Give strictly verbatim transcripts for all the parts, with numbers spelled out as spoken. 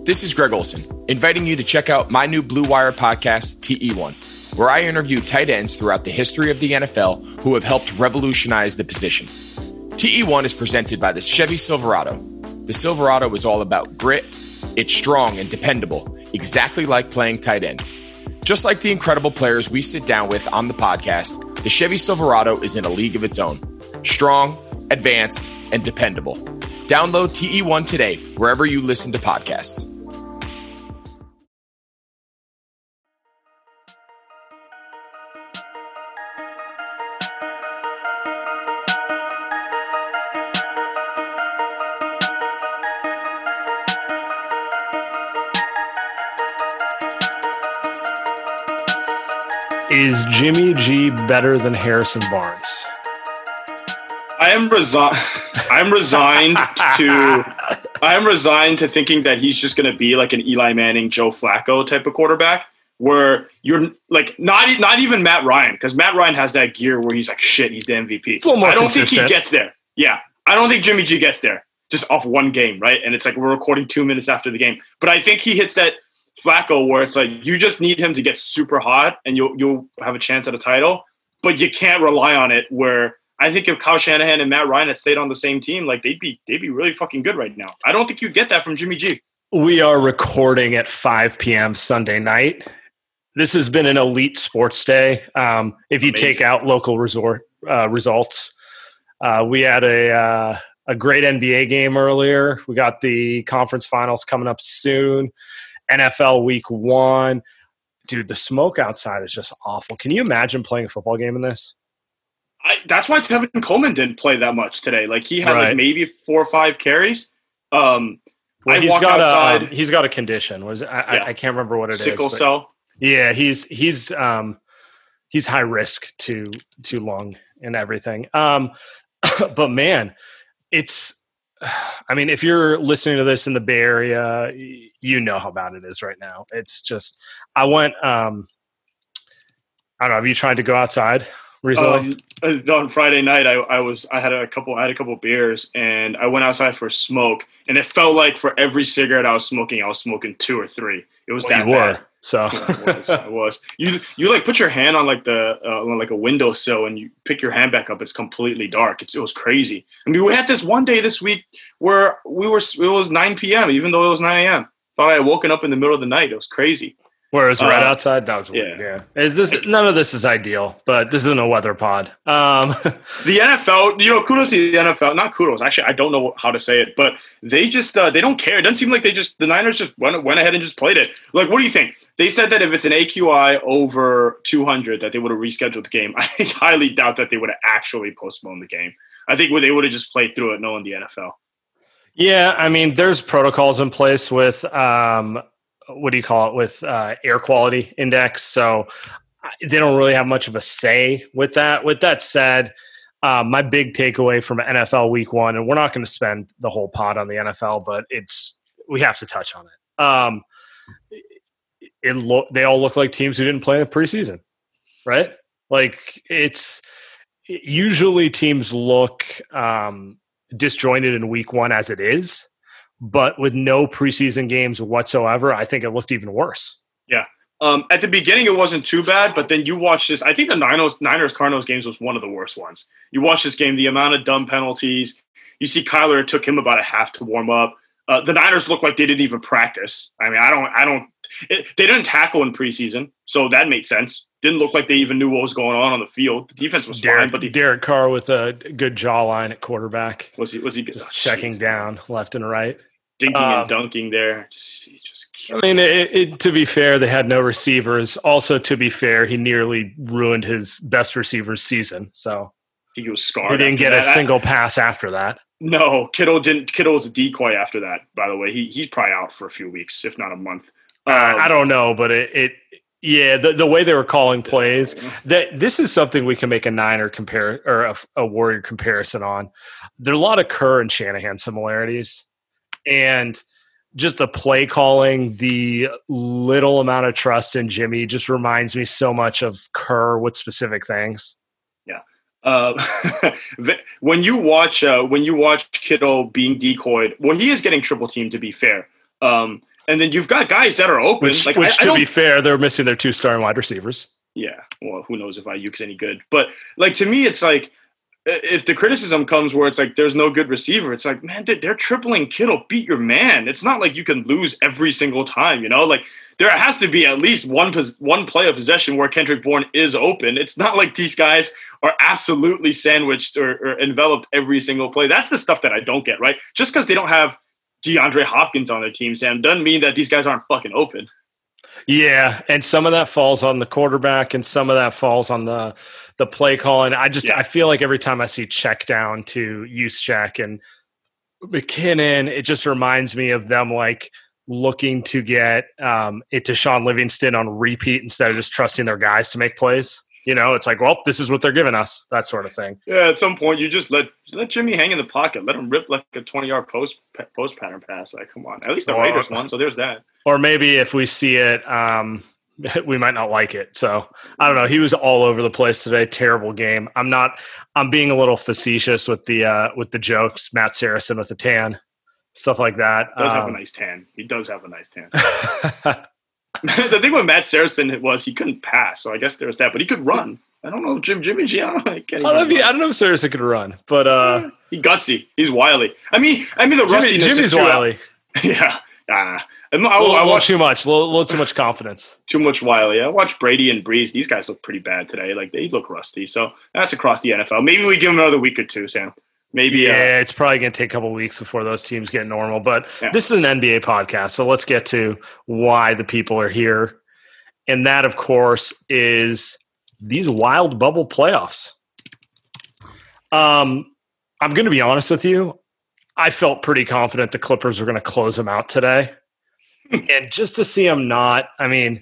This is Greg Olson, inviting you to check out my new Blue Wire podcast, T E one, where I interview tight ends throughout the history of the N F L who have helped revolutionize the position. T E one is presented by the Chevy Silverado. The Silverado is all about grit. It's strong and dependable, exactly like playing tight end. Just like the incredible players we sit down with on the podcast, the Chevy Silverado is in a league of its own. Strong, advanced, and dependable. Download T E one today, wherever you listen to podcasts. Is Jimmy G better than Harrison Barnes? I am resigned. I'm resigned to. I am resigned to thinking that he's just going to be like an Eli Manning, Joe Flacco type of quarterback, where you're like not not even Matt Ryan, because Matt Ryan has that gear where he's like shit. He's the M V P. It's a little more I don't consistent. think he gets there. Yeah, I don't think Jimmy G gets there just off one game, right? And it's like we're recording two minutes after the game, but I think he hits that Flacco where it's like you just need him to get super hot and you'll you'll have a chance at a title, but you can't rely on it. Where I think if Kyle Shanahan and Matt Ryan had stayed on the same team, like they'd be they'd be really fucking good right now. I don't think you get that from Jimmy G. We are recording at five p.m. Sunday night. This has been an elite sports day. Um, if you Amazing. take out local resort uh, results, uh, we had a uh, a great N B A game earlier. We got the conference finals coming up soon. N F L week one. Dude, the smoke outside is just awful. Can you imagine playing a football game in this? I, that's why Tevin Coleman didn't play that much today. Like he had Right. like maybe four or five carries. Um, Well, I he's walked got outside. a um, he's got a condition. Was I, Yeah. I, I can't remember what it is. sickle but cell. yeah, he's he's um he's high risk to to lung and everything. Um, but man, it's. I mean, if you're listening to this in the Bay Area, you know how bad it is right now. It's just, I went, um, I don't know. Have you tried to go outside recently? Um, on Friday night, I, I was I had a couple I had a couple beers and I went outside for a smoke, and it felt like for every cigarette I was smoking, I was smoking two or three. It was Well, that you bad. were. So Yeah, I was. I was. You you like put your hand on like the uh, on like a windowsill and you pick your hand back up. It's completely dark. It's, it was crazy. I mean, we had this one day this week where we were. It was nine p.m. even though it was nine a.m. Thought I had woken up in the middle of the night. It was crazy. where it was red Uh, outside, that was weird. yeah. Yeah. Is this none of this is ideal, but this isn't a weather pod. Um, The N F L, you know, kudos to the N F L. Not kudos. Actually, I don't know how to say it, but they just uh, they don't care. It doesn't seem like they just the Niners just went went ahead and just played it. Like, what do you think? They said that if it's an A Q I over two hundred, that they would have rescheduled the game. I highly doubt that they would have actually postponed the game. I think they would have just played through it, knowing the N F L. yeah, I mean, there's protocols in place with um, what do you call it with uh, air quality index. So they don't really have much of a say with that. With that said, uh, my big takeaway from N F L Week One, and we're not going to spend the whole pod on the N F L, but it's we have to touch on it. Um, it lo- they all look like teams who didn't play in the preseason, right? Like it's usually teams look um, disjointed in Week One as it is. But with no preseason games whatsoever, I think it looked even worse. Yeah. Um, at the beginning, it wasn't too bad, but then you watch this. I think the Niners, Niners Cardinals games was one of the worst ones. You watch this game, the amount of dumb penalties. You see Kyler, it took him about a half to warm up. Uh, the Niners looked like they didn't even practice. I mean, I don't, I don't, it, they didn't tackle in preseason, so that made sense. Didn't look like they even knew what was going on on the field. The defense was Derek, fine, but the, Derek Carr with a good jawline at quarterback, was he, was he just oh, checking geez. down left and right. dinking Um, and dunking there. Just, he just I mean, it, it, to be fair, they had no receivers. Also, to be fair, he nearly ruined his best receiver's season. So I think he was scarred. he didn't after get a that. single pass after that. No, Kittle didn't. Kittle was a decoy after that. By the way, he he's probably out for a few weeks, if not a month. Uh, Um, I don't know, but it, it yeah, the, the way they were calling plays, that this is something we can make a Niner compare or a, a Warrior comparison on. There are a lot of Kerr and Shanahan similarities, and just the play calling, the little amount of trust in Jimmy just reminds me so much of Kerr with specific things. Uh, when you watch uh, when you watch Kittle being decoyed, well, he is getting triple teamed. To be fair, um, And then you've got guys that are open. Which, like, which I, to I be fair, they're missing their two starting wide receivers. Yeah. Well, who knows if Ayuk's any good. But, like, to me, it's like, if the criticism comes where it's like there's no good receiver, it's like, man, they're tripling Kittle. Beat your man. It's not like you can lose every single time, you know? Like, there has to be at least one pos- one play of possession where Kendrick Bourne is open. It's not like these guys are absolutely sandwiched or, or enveloped every single play. That's the stuff that I don't get, right? Just because they don't have DeAndre Hopkins on their team, Sam, doesn't mean that these guys aren't fucking open. Yeah, and some of that falls on the quarterback, and some of that falls on the the play call. And I just yeah. I feel like every time I see check down to Juszczyk and McKinnon, it just reminds me of them like looking to get um, it to Sean Livingston on repeat instead of just trusting their guys to make plays. You know, it's like, well, this is what they're giving us, that sort of thing. Yeah, at some point, you just let let Jimmy hang in the pocket, let him rip like a twenty-yard post post pattern pass. Like, come on, at least the or, Raiders won, so there's that. Or maybe if we see it, um, we might not like it. So I don't know. He was all over the place today. Terrible game. I'm not. I'm being a little facetious with the uh, with the jokes. Matt Saracen with the tan, stuff like that. He does um, have a nice tan. He does have a nice tan. The thing with Matt Saracen was he couldn't pass, so I guess there's that. But he could run. I don't know if Jim Jimmy G. I don't know, I don't know if he, I don't know if Saracen could run, but uh, yeah, he gutsy. He's wily. I mean, I mean the Jimmy, rustiness. Jimmy's is wily. Yeah. Uh, I, I, a little, I little watched too much. A little, little too much confidence. Too much wily. I watched Brady and Breeze. These guys look pretty bad today. Like they look rusty. So that's across the N F L. Maybe we give them another week or two, Sam. Maybe. Yeah, uh, it's probably going to take a couple of weeks before those teams get normal. But yeah. This is an N B A podcast, so let's get to why the people are here. And that, of course, is these wild bubble playoffs. Um, I'm going to be honest with you. I felt pretty confident the Clippers were going to close them out today. And just to see them not, I mean,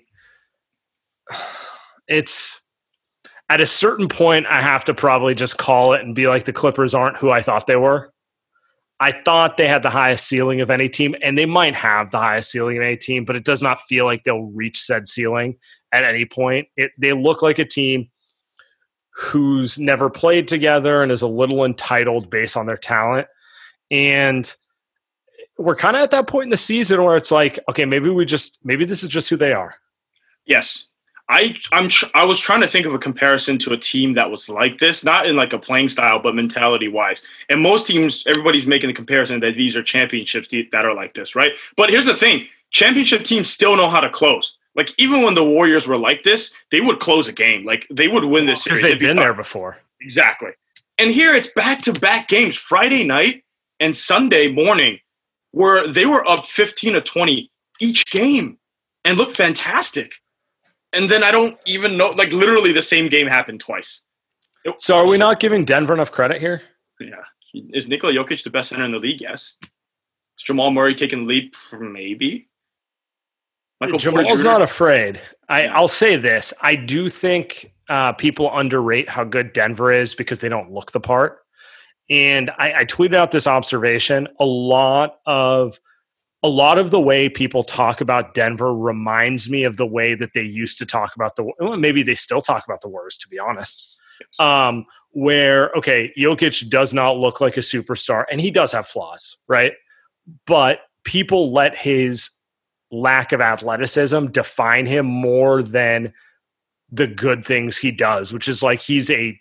it's at a certain point, I have to probably just call it and be like, the Clippers aren't who I thought they were. I thought they had the highest ceiling of any team, and they might have the highest ceiling of any team, but it does not feel like they'll reach said ceiling at any point. It, they look like a team who's never played together and is a little entitled based on their talent. And we're kind of at that point in the season where it's like, okay, maybe we just, maybe this is just who they are. Yes. I I'm tr- I was trying to think of a comparison to a team that was like this, not in like a playing style, but mentality wise. And most teams, everybody's making the comparison that these are championships that are like this, right? But here's the thing: championship teams still know how to close. Like even when the Warriors were like this, they would close a game. Like they would win this because series. they've been there before. Exactly. And here it's back to back games, Friday night and Sunday morning, where they were up fifteen to twenty each game and looked fantastic. And then I don't even know, like literally the same game happened twice. It, so are we not giving Denver enough credit here? Yeah. Is Nikola Jokic the best center in the league? Yes. Is Jamal Murray taking the lead? Maybe. Michael Jamal's not afraid. I, I'll say this. I do think uh, people underrate how good Denver is because they don't look the part. And I, I tweeted out this observation. A lot of A lot of the way people talk about Denver reminds me of the way that they used to talk about the well, maybe they still talk about the Warriors, to be honest. Um, where, okay, Jokic does not look like a superstar, and he does have flaws, right? But people let his lack of athleticism define him more than the good things he does, which is like he's a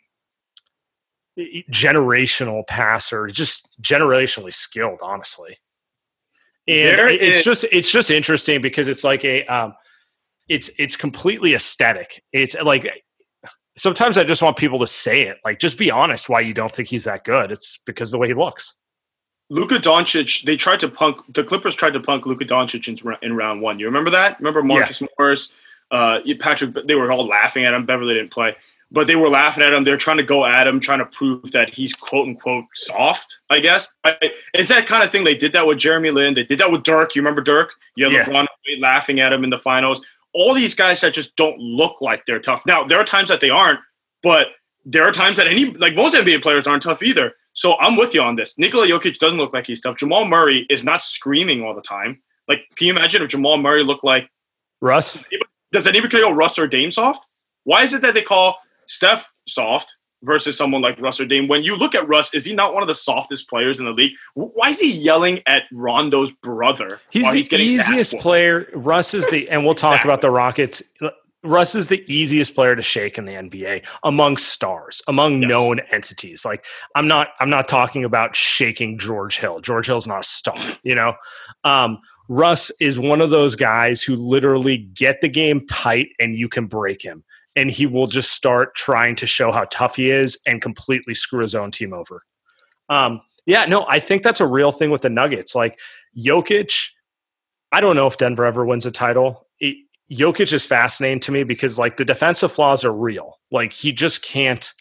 generational passer, just generationally skilled, honestly. And there it's is, just it's just interesting because it's like a um, it's it's completely aesthetic. It's like sometimes I just want people to say it, like just be honest why you don't think he's that good. It's because of the way he looks. Luka Doncic, they tried to punk the Clippers tried to punk Luka Doncic in, in round one. You remember that? Remember Marcus yeah. Morris, uh, Patrick? They were all laughing at him. Beverly didn't play. But they were laughing at him. They're trying to go at him, trying to prove that he's quote unquote soft, I guess. I, it's that kind of thing. They did that with Jeremy Lin. They did that with Dirk. You remember Dirk? You have yeah. LeBron laughing at him in the finals. All these guys that just don't look like they're tough. Now, there are times that they aren't, but there are times that any, like most N B A players aren't tough either. So I'm with you on this. Nikola Jokic doesn't look like he's tough. Jamal Murray is not screaming all the time. Like, can you imagine if Jamal Murray looked like Russ? Does anybody call Russ or Dame soft? Why is it that they call Steph soft versus someone like Russ or Dame. When you look at Russ, is he not one of the softest players in the league? Why is he yelling at Rondo's brother? He's the he's easiest player. Russ is the, and we'll talk exactly. about the Rockets. Russ is the easiest player to shake in the N B A among stars, among yes. known entities. Like I'm not, I'm not talking about shaking George Hill. George Hill's not a star, you know. Um, Russ is one of those guys who literally get the game tight and you can break him. And he will just start trying to show how tough he is and completely screw his own team over. Um, yeah, no, I think that's a real thing with the Nuggets. Like Jokic, I don't know if Denver ever wins a title. It, Jokic is fascinating to me because like the defensive flaws are real. Like he just can't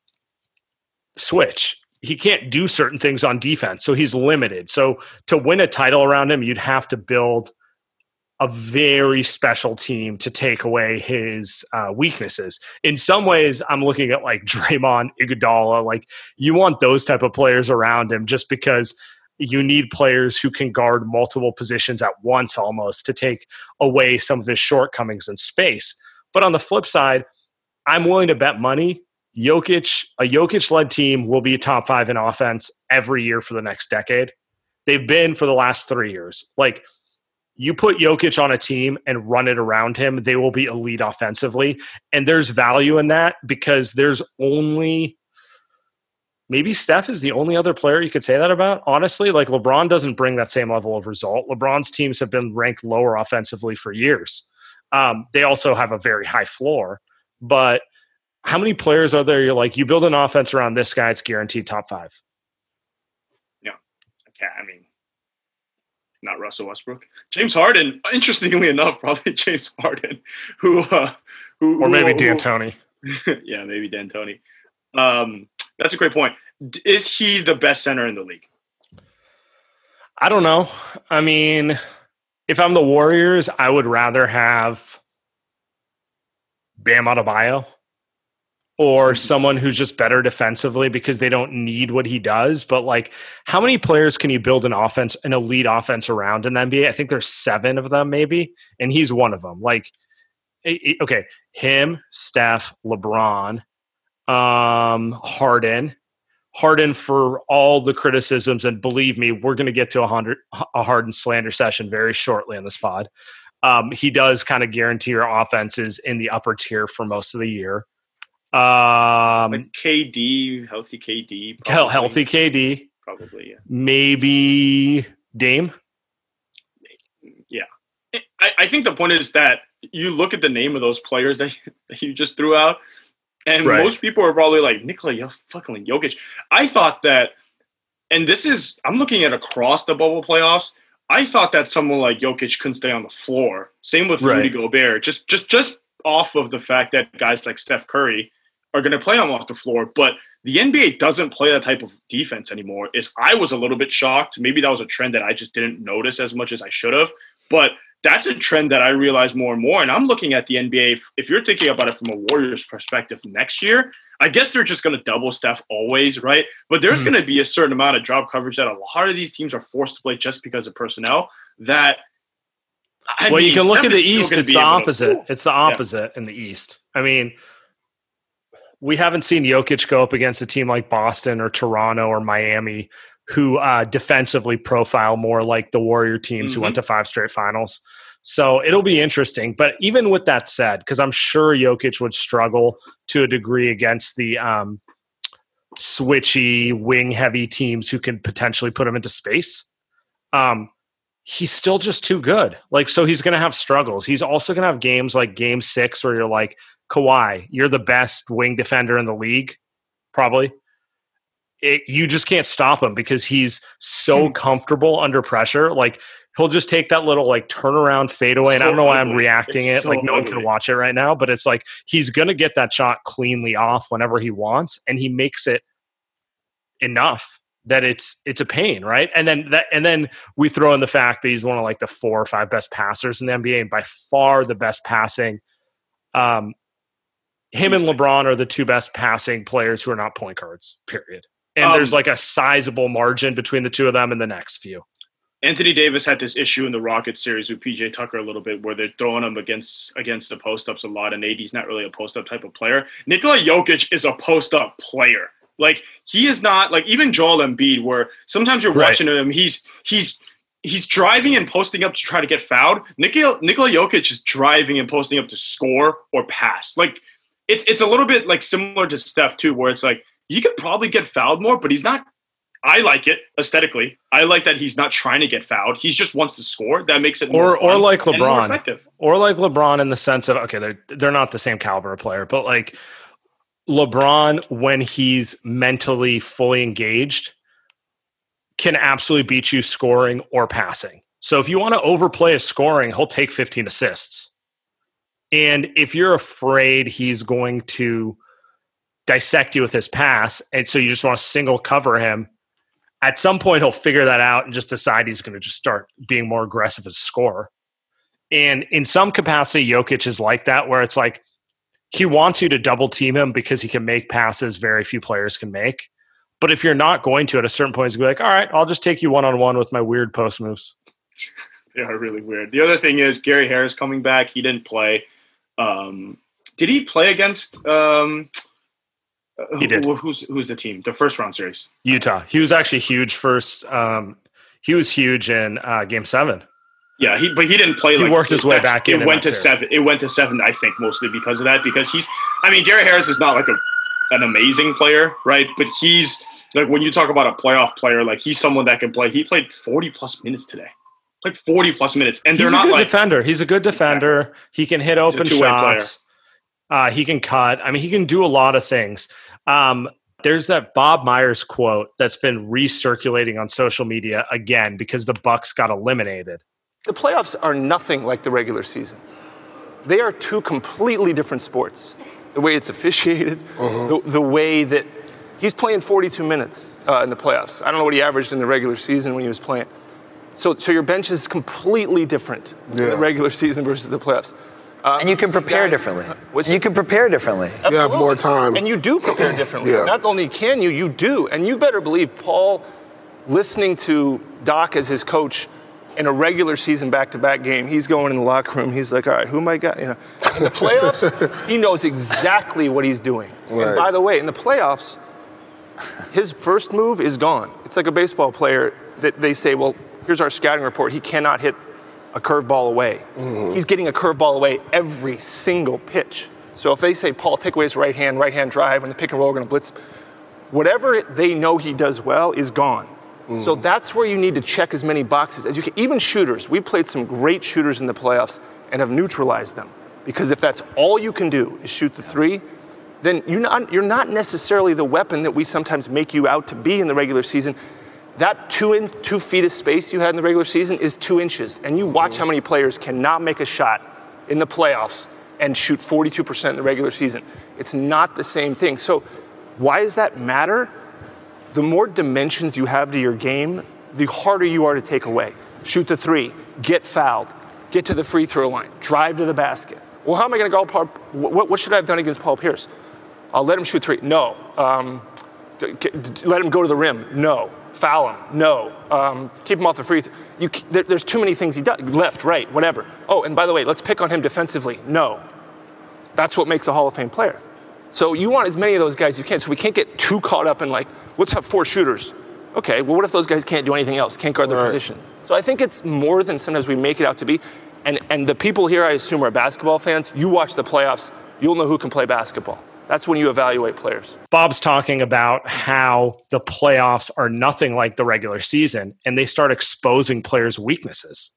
switch. He can't do certain things on defense. So he's limited. So to win a title around him, you'd have to build a very special team to take away his uh, weaknesses. In some ways, I'm looking at like Draymond, Iguodala. Like you want those type of players around him just because you need players who can guard multiple positions at once almost to take away some of his shortcomings in space. But on the flip side, I'm willing to bet money Jokic, a Jokic-led team will be top five in offense every year for the next decade. They've been for the last three years. Like, you put Jokic on a team and run it around him, they will be elite offensively. And there's value in that because there's only – maybe Steph is the only other player you could say that about. Honestly, like LeBron doesn't bring that same level of result. LeBron's teams have been ranked lower offensively for years. Um, they also have a very high floor. But how many players are there you're like, you build an offense around this guy, it's guaranteed top five? Yeah. Okay, I mean, not Russell Westbrook. James Harden, interestingly enough, probably James Harden, who uh, who or maybe who, D'Antoni. Who, yeah, maybe D'Antoni. Um, that's a great point. Is he the best center in the league? I don't know. I mean, if I'm the Warriors, I would rather have Bam Adebayo or someone who's just better defensively because they don't need what he does. But like, how many players can you build an offense, an elite offense around in the N B A? I think there's seven of them maybe, and he's one of them. Like, okay, him, Steph, LeBron, um, Harden, Harden for all the criticisms, and believe me, we're going to get to a hundred a Harden slander session very shortly on this pod. Um, he does kind of guarantee your offenses in the upper tier for most of the year. Um, like K D, healthy K D, probably. healthy K D, probably. Yeah. Maybe Dame. Yeah, I, I think the point is that you look at the name of those players that, that you just threw out. And right. most people are probably like, Nikola, you're fucking Jokic. I thought that, and this is, I'm looking at across the bubble playoffs. I thought that someone like Jokic couldn't stay on the floor. Same with right. Rudy Gobert. Just, just, just off of the fact that guys like Steph Curry are going to play him off the floor. But the N B A doesn't play that type of defense anymore. Is I was a little bit shocked. Maybe that was a trend that I just didn't notice as much as I should have. But that's a trend that I realize more and more. And I'm looking at the N B A. If, if you're thinking about it from a Warriors perspective next year, I guess they're just going to double Steph always, right? But there's mm-hmm. going to be a certain amount of drop coverage that a lot of these teams are forced to play just because of personnel. That I well, mean, you can Steph look at the East. It's the opposite. To, it's the opposite yeah. in the East. I mean, we haven't seen Jokic go up against a team like Boston or Toronto or Miami who uh, defensively profile more like the Warrior teams mm-hmm. who went to five straight finals. So it'll be interesting. But even with that said, because I'm sure Jokic would struggle to a degree against the um, switchy, wing-heavy teams who can potentially put him into space, um, he's still just too good. Like, so he's going to have struggles. He's also going to have games like game six where you're like, Kawhi, you're the best wing defender in the league, probably. It, you just can't stop him because he's so comfortable under pressure. Like, he'll just take that little like turnaround fadeaway. So and I don't know why I'm reacting it's it. So like no ugly. One can watch it right now, but it's like, he's going to get that shot cleanly off whenever he wants. And he makes it enough that it's, it's a pain. Right. And then that, and then we throw in the fact that he's one of like the four or five best passers in the N B A and by far the best passing. Um, him and LeBron are the two best passing players who are not point guards, period. And um, there's like a sizable margin between the two of them in the next few. Anthony Davis had this issue in the Rockets series with P J Tucker a little bit where they're throwing him against against the post-ups a lot, and A D's not really a post-up type of player. Nikola Jokic is a post-up player. Like, he is not – like, even Joel Embiid, where sometimes you're right. watching him, he's he's he's driving and posting up to try to get fouled. Nikola, Nikola Jokic is driving and posting up to score or pass. Like, it's it's a little bit, like, similar to Steph, too, where it's like, he could probably get fouled more, but he's not – I like it aesthetically. I like that he's not trying to get fouled. He just wants to score. That makes it more or or like LeBron, effective. Or like LeBron in the sense of, okay, they're they're not the same caliber of player, but like LeBron, when he's mentally fully engaged, can absolutely beat you scoring or passing. So if you want to overplay his scoring, he'll take fifteen assists. And if you're afraid he's going to dissect you with his pass, and so you just want to single cover him, at some point, he'll figure that out and just decide he's going to just start being more aggressive as a scorer. And in some capacity, Jokic is like that, where it's like he wants you to double team him because he can make passes very few players can make. But if you're not going to, at a certain point, he's going to be like, all right, I'll just take you one-on-one with my weird post moves. They are really weird. The other thing is Gary Harris coming back. He didn't play. Um, did he play against um, – He did. Who, who's who's the team? The first round series. Utah. He was actually huge first. Um, he was huge in uh, Game Seven. Yeah, he but he didn't play. He like, worked his way back in. It went in to series. seven. It went to seven. I think mostly because of that. Because he's. I mean, Gary Harris is not like a an amazing player, right? But he's like when you talk about a playoff player, like he's someone that can play. He played forty plus minutes today. Played forty plus minutes, and he's they're a not good like defender. He's a good defender. Yeah. He can hit open shots. Uh, he can cut. I mean, he can do a lot of things. Um, There's that Bob Myers quote that's been recirculating on social media again because the Bucks got eliminated. The playoffs are nothing like the regular season. They are two completely different sports. The way it's officiated, uh-huh. the, the way that he's playing forty-two minutes uh, in the playoffs. I don't know what he averaged in the regular season when he was playing. So, so your bench is completely different yeah. in the regular season versus the playoffs. Uh, and you can prepare guys, differently. What's you can prepare differently. Absolutely. You have more time. And you do prepare differently. yeah. Not only can you, you do. And you better believe Paul, listening to Doc as his coach in a regular season back-to-back game, he's going in the locker room. He's like, all right, who am I got? You know, in the playoffs, he knows exactly what he's doing. Right. And by the way, in the playoffs, his first move is gone. It's like a baseball player that they say, well, here's our scouting report. He cannot hit a curveball away. Mm-hmm. He's getting a curveball away every single pitch. So if they say, Paul, take away his right hand, right hand drive, and the pick and roll are going to blitz, whatever they know he does well is gone. Mm-hmm. So that's where you need to check as many boxes as you can. Even shooters. We played some great shooters in the playoffs and have neutralized them. Because if that's all you can do is shoot the three, then you're not, you're not necessarily the weapon that we sometimes make you out to be in the regular season. That two in, two feet of space you had in the regular season is two inches. And you watch mm-hmm. how many players cannot make a shot in the playoffs and shoot forty-two percent in the regular season. It's not the same thing. So why does that matter? The more dimensions you have to your game, the harder you are to take away. Shoot the three, get fouled, get to the free throw line, drive to the basket. Well, how am I going to go, Paul? What, what should I have done against Paul Pierce? I'll let him shoot three. No. Um, let him go to the rim. No. Foul him. No. Um, keep him off the free throw. You, there, there's too many things he does. Left, right, whatever. Oh, and by the way, let's pick on him defensively. No. That's what makes a Hall of Fame player. So you want as many of those guys as you can. So we can't get too caught up in like, let's have four shooters. Okay, well, what if those guys can't do anything else, can't guard their right. position? So I think it's more than sometimes we make it out to be. And, and the people here, I assume, are basketball fans. You watch the playoffs, you'll know who can play basketball. That's when you evaluate players. Bob's talking about how the playoffs are nothing like the regular season, and they start exposing players' weaknesses.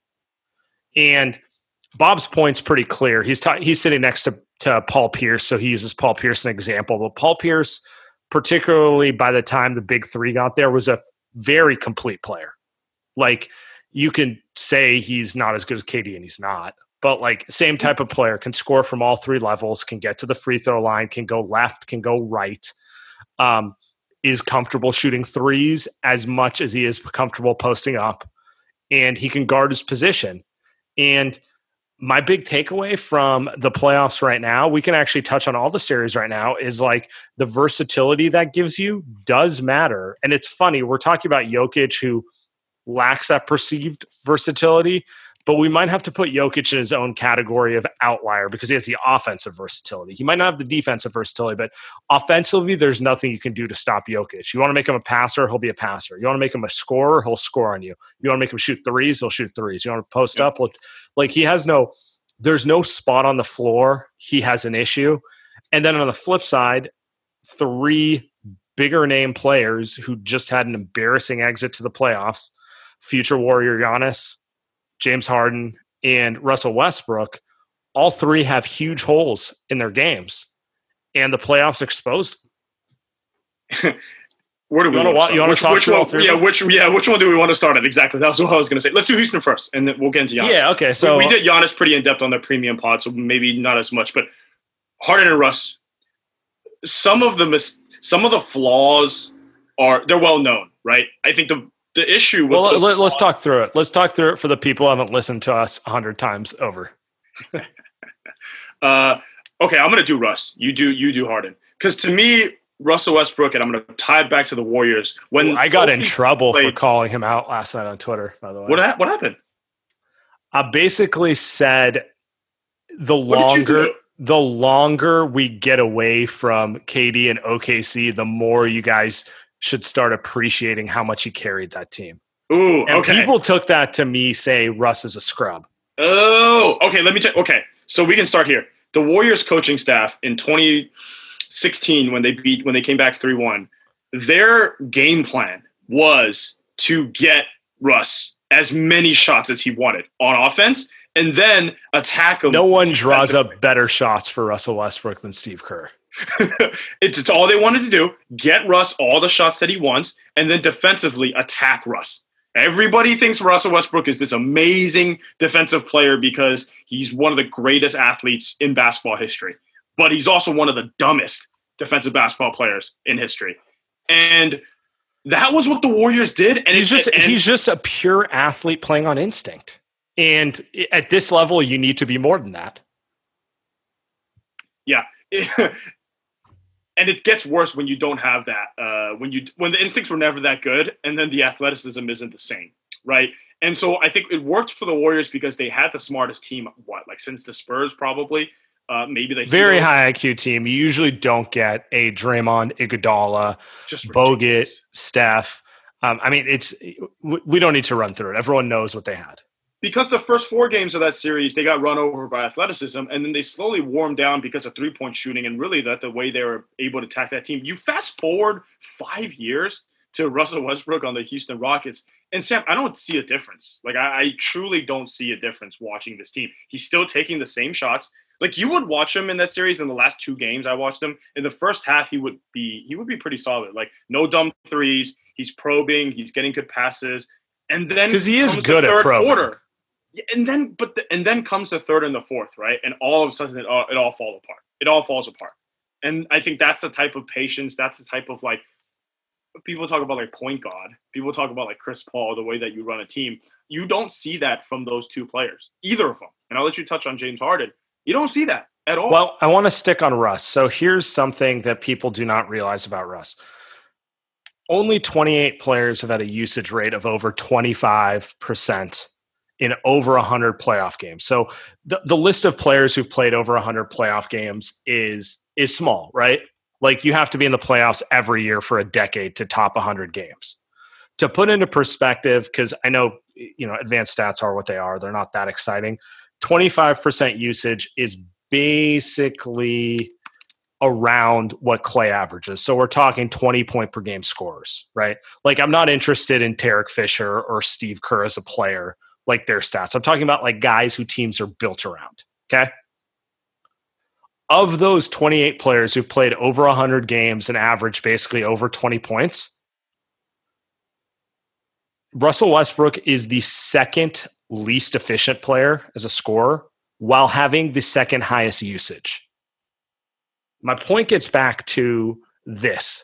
And Bob's point's pretty clear. He's ta- he's sitting next to, to Paul Pierce, so he uses Paul Pierce as an example. But Paul Pierce, particularly by the time the big three got there, was a very complete player. Like, you can say he's not as good as K D, and he's not. But like same type of player, can score from all three levels, can get to the free throw line, can go left, can go right, um, is comfortable shooting threes as much as he is comfortable posting up, and he can guard his position. And my big takeaway from the playoffs right now, we can actually touch on all the series right now, is like the versatility that gives you does matter. And it's funny, we're talking about Jokic, who lacks that perceived versatility, but we might have to put Jokic in his own category of outlier because he has the offensive versatility. He might not have the defensive versatility, but offensively, there's nothing you can do to stop Jokic. You want to make him a passer, he'll be a passer. You want to make him a scorer, he'll score on you. You want to make him shoot threes, he'll shoot threes. You want to post up, like he has no, there's no spot on the floor. He has an issue. And then on the flip side, three bigger name players who just had an embarrassing exit to the playoffs, future Warrior Giannis, James Harden, and Russell Westbrook, all three have huge holes in their games, and the playoffs exposed them. Where do we you want to You want to talk which through one, all three? Yeah, which yeah, which one do we want to start at exactly? That's what I was going to say. Let's do Houston first, and then we'll get into Giannis. Yeah, okay. So we, we did Giannis pretty in depth on the premium pod, so maybe not as much. But Harden and Russ, some of the mis- some of the flaws are they're well known, right? I think the the issue. With well, let, let's flaws, talk through it. Let's talk through it for the people who haven't listened to us a hundred times over. uh, okay, I'm going to do Russ. You do you do Harden, because to me, Russell Westbrook, and I'm going to tie it back to the Warriors. When Ooh, I got in trouble played, for calling him out last night on Twitter, by the way. What, ha- what happened? I basically said the longer the longer we get away from K D and O K C, the more you guys should start appreciating how much he carried that team. Ooh, and okay. People took that to me say Russ is a scrub. Oh, okay. Let me check. Okay, so we can start here. The Warriors coaching staff in twenty sixteen, when they beat when they came back three one, their game plan was to get Russ as many shots as he wanted on offense, and then attack him. No one draws up better shots for Russell Westbrook than Steve Kerr. it's, it's all they wanted to do: get Russ all the shots that he wants, and then defensively attack Russ. Everybody thinks Russell Westbrook is this amazing defensive player because he's one of the greatest athletes in basketball history. But he's also one of the dumbest defensive basketball players in history. And that was what the Warriors did. And he's just and, he's just a pure athlete playing on instinct. And at this level, you need to be more than that. Yeah. And it gets worse when you don't have that. Uh, when you when the instincts were never that good, and then the athleticism isn't the same, right? And so I think it worked for the Warriors because they had the smartest team. What, like since the Spurs, probably, uh, maybe the very Heroes. high I Q team. You usually don't get a Draymond, Iguodala, Bogut, Steph. Um, I mean, it's we don't need to run through it. Everyone knows what they had. Because the first four games of that series, they got run over by athleticism, and then they slowly warmed down because of three-point shooting, and really that the way they were able to attack that team. You fast forward five years to Russell Westbrook on the Houston Rockets, and Sam, I don't see a difference. Like, I, I truly don't see a difference watching this team. He's still taking the same shots. Like, you would watch him in that series in the last two games I watched him. In the first half, he would be he would be pretty solid. Like, no dumb threes. He's probing. He's getting good passes. And then because he is good at probing. Quarter, And then, but the, and then comes the third and the fourth, right? And all of a sudden, it all, it all falls apart. It all falls apart. And I think that's the type of patience. That's the type of like people talk about like point guard. People talk about like Chris Paul, the way that you run a team. You don't see that from those two players, either of them. And I'll let you touch on James Harden. You don't see that at all. Well, I want to stick on Russ. So here's something that people do not realize about Russ. Only twenty-eight players have had a usage rate of over twenty-five percent. In over one hundred playoff games. So the, the list of players who've played over one hundred playoff games is is small, right? Like you have to be in the playoffs every year for a decade to top one hundred games. To put into perspective, because I know you know advanced stats are what they are. They're not that exciting. twenty-five percent usage is basically around what Clay averages. So we're talking twenty point per game scorers, right? Like I'm not interested in Tarek Fisher or Steve Kerr as a player. Like their stats. I'm talking about like guys who teams are built around. Okay. Of those twenty-eight players who've played over one hundred games and averaged basically over twenty points, Russell Westbrook is the second least efficient player as a scorer while having the second highest usage. My point gets back to this.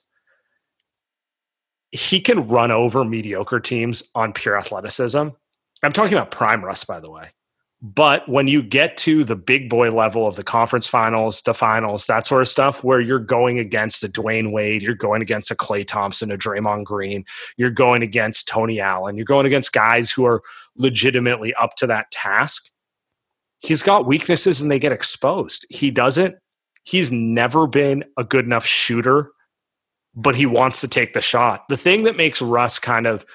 He can run over mediocre teams on pure athleticism. I'm talking about prime Russ, by the way. But when you get to the big boy level of the conference finals, the finals, that sort of stuff, where you're going against a Dwayne Wade, you're going against a Klay Thompson, a Draymond Green, you're going against Tony Allen, you're going against guys who are legitimately up to that task. He's got weaknesses and they get exposed. He doesn't. He's never been a good enough shooter, but he wants to take the shot. The thing that makes Russ kind of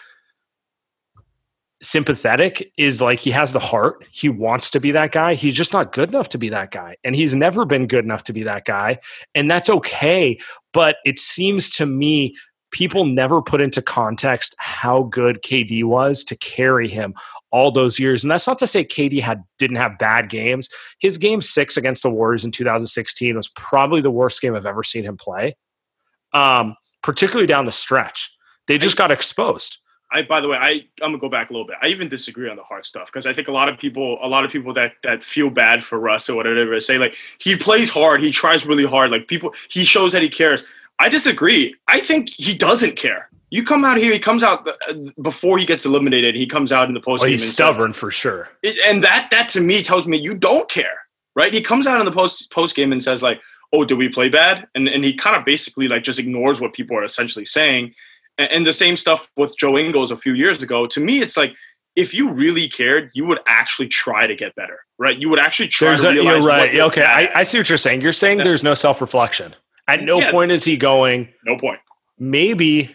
sympathetic is like he has the heart. He wants to be that guy. He's just not good enough to be that guy. And he's never been good enough to be that guy. And that's okay. But it seems to me people never put into context how good K D was to carry him all those years. And that's not to say K D had didn't have bad games. His game six against the Warriors in two thousand sixteen was probably the worst game I've ever seen him play, um, particularly down the stretch. They just got exposed. I, by the way, I, I'm gonna go back a little bit. I even disagree on the heart stuff because I think a lot of people, a lot of people that that feel bad for Russ or whatever say like he plays hard, he tries really hard, like people, he shows that he cares. I disagree. I think he doesn't care. You come out here, he comes out before he gets eliminated. He comes out in the post. Oh, he's stubborn for sure. It, and that that to me tells me you don't care, right? He comes out in the post post game and says like, "Oh, did we play bad?" And and he kind of basically like just ignores what people are essentially saying. And the same stuff with Joe Ingles a few years ago. To me, it's like, if you really cared, you would actually try to get better, right? You would actually try there's to a, realize. You're right. You're okay, I, I see what you're saying. You're saying there's no self-reflection. At no yeah. point is he going, no point. Maybe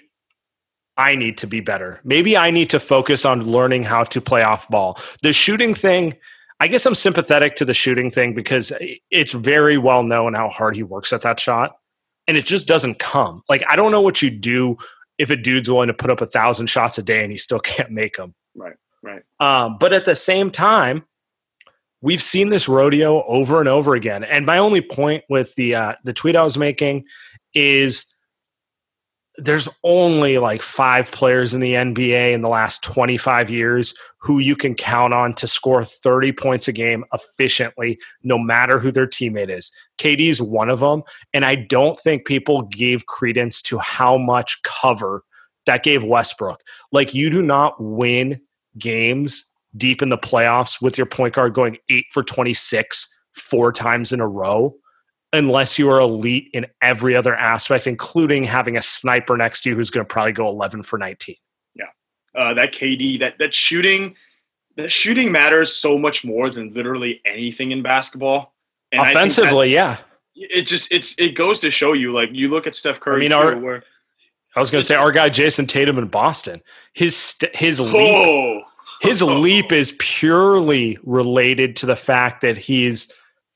I need to be better. Maybe I need to focus on learning how to play off ball. The shooting thing, I guess I'm sympathetic to the shooting thing because it's very well known how hard he works at that shot. And it just doesn't come. Like, I don't know what you do if a dude's willing to put up a thousand shots a day and he still can't make them. Right, right. Um, but at the same time, we've seen this rodeo over and over again. And my only point with the uh, the tweet I was making is there's only like five players in the N B A in the last twenty-five years who you can count on to score thirty points a game efficiently, no matter who their teammate is. K D's one of them. And I don't think people gave credence to how much cover that gave Westbrook. Like, you do not win games deep in the playoffs with your point guard going eight for twenty-six four times in a row unless you are elite in every other aspect, including having a sniper next to you who's going to probably go eleven for nineteen. Yeah. Uh, that K D, that that shooting, that shooting matters so much more than literally anything in basketball. And offensively, yeah. It just it's it goes to show you, like, you look at Steph Curry. I mean, too, our, where I was going to say our guy Jason Tatum in Boston. His his leap, oh. his leap is purely related to the fact that he's.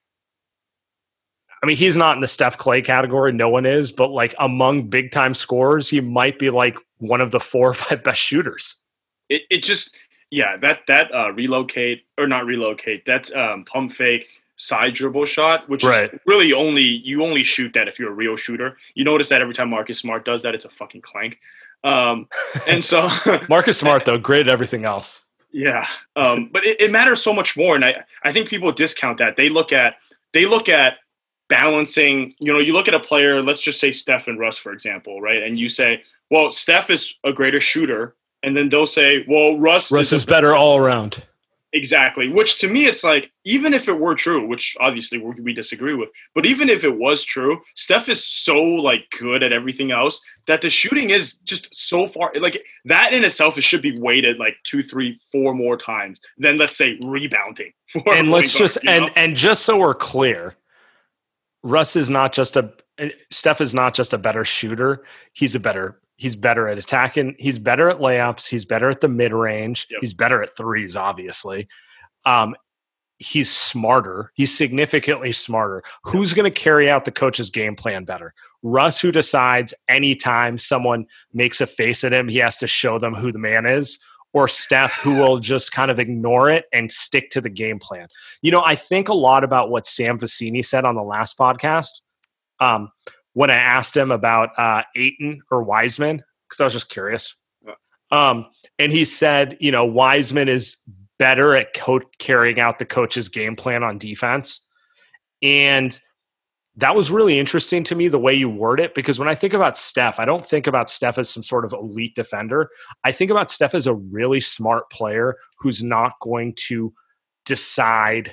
I mean, he's not in the Steph Clay category. No one is, but like among big time scorers, he might be like one of the four or five best shooters. It it just yeah that that uh, relocate or not relocate. That's um, pump fake side dribble shot, which right. is really only you only shoot that if you're a real shooter. You notice that every time Marcus Smart does that, it's a fucking clank. Um, and so Marcus Smart though, great at everything else. Yeah, um, but it, it matters so much more, and I I think people discount that. They look at they look at. balancing, you know, you look at a player, let's just say Steph and Russ, for example, right? And you say, well, Steph is a greater shooter. And then they'll say, well, Russ, Russ is, is better all around. Exactly. Which to me, it's like, even if it were true, which obviously we disagree with, but even if it was true, Steph is so like good at everything else that the shooting is just so far, like that in itself, it should be weighted like two, three, four more times than, let's say, rebounding. For and let's guard, just, and, know? and just so we're clear, Russ is not just a Steph is not just a better shooter. He's a better he's better at attacking. He's better at layups. He's better at the mid range. Yep. He's better at threes, obviously. Um, he's smarter. He's significantly smarter. Yep. Who's going to carry out the coach's game plan better? Russ, who decides anytime someone makes a face at him, he has to show them who the man is, or Steph, who will just kind of ignore it and stick to the game plan. You know, I think a lot about what Sam Vecini said on the last podcast um, when I asked him about uh, Ayton or Wiseman, because I was just curious. Um, and he said, you know, Wiseman is better at co- carrying out the coach's game plan on defense. And that was really interesting to me, the way you word it, because when I think about Steph, I don't think about Steph as some sort of elite defender. I think about Steph as a really smart player who's not going to decide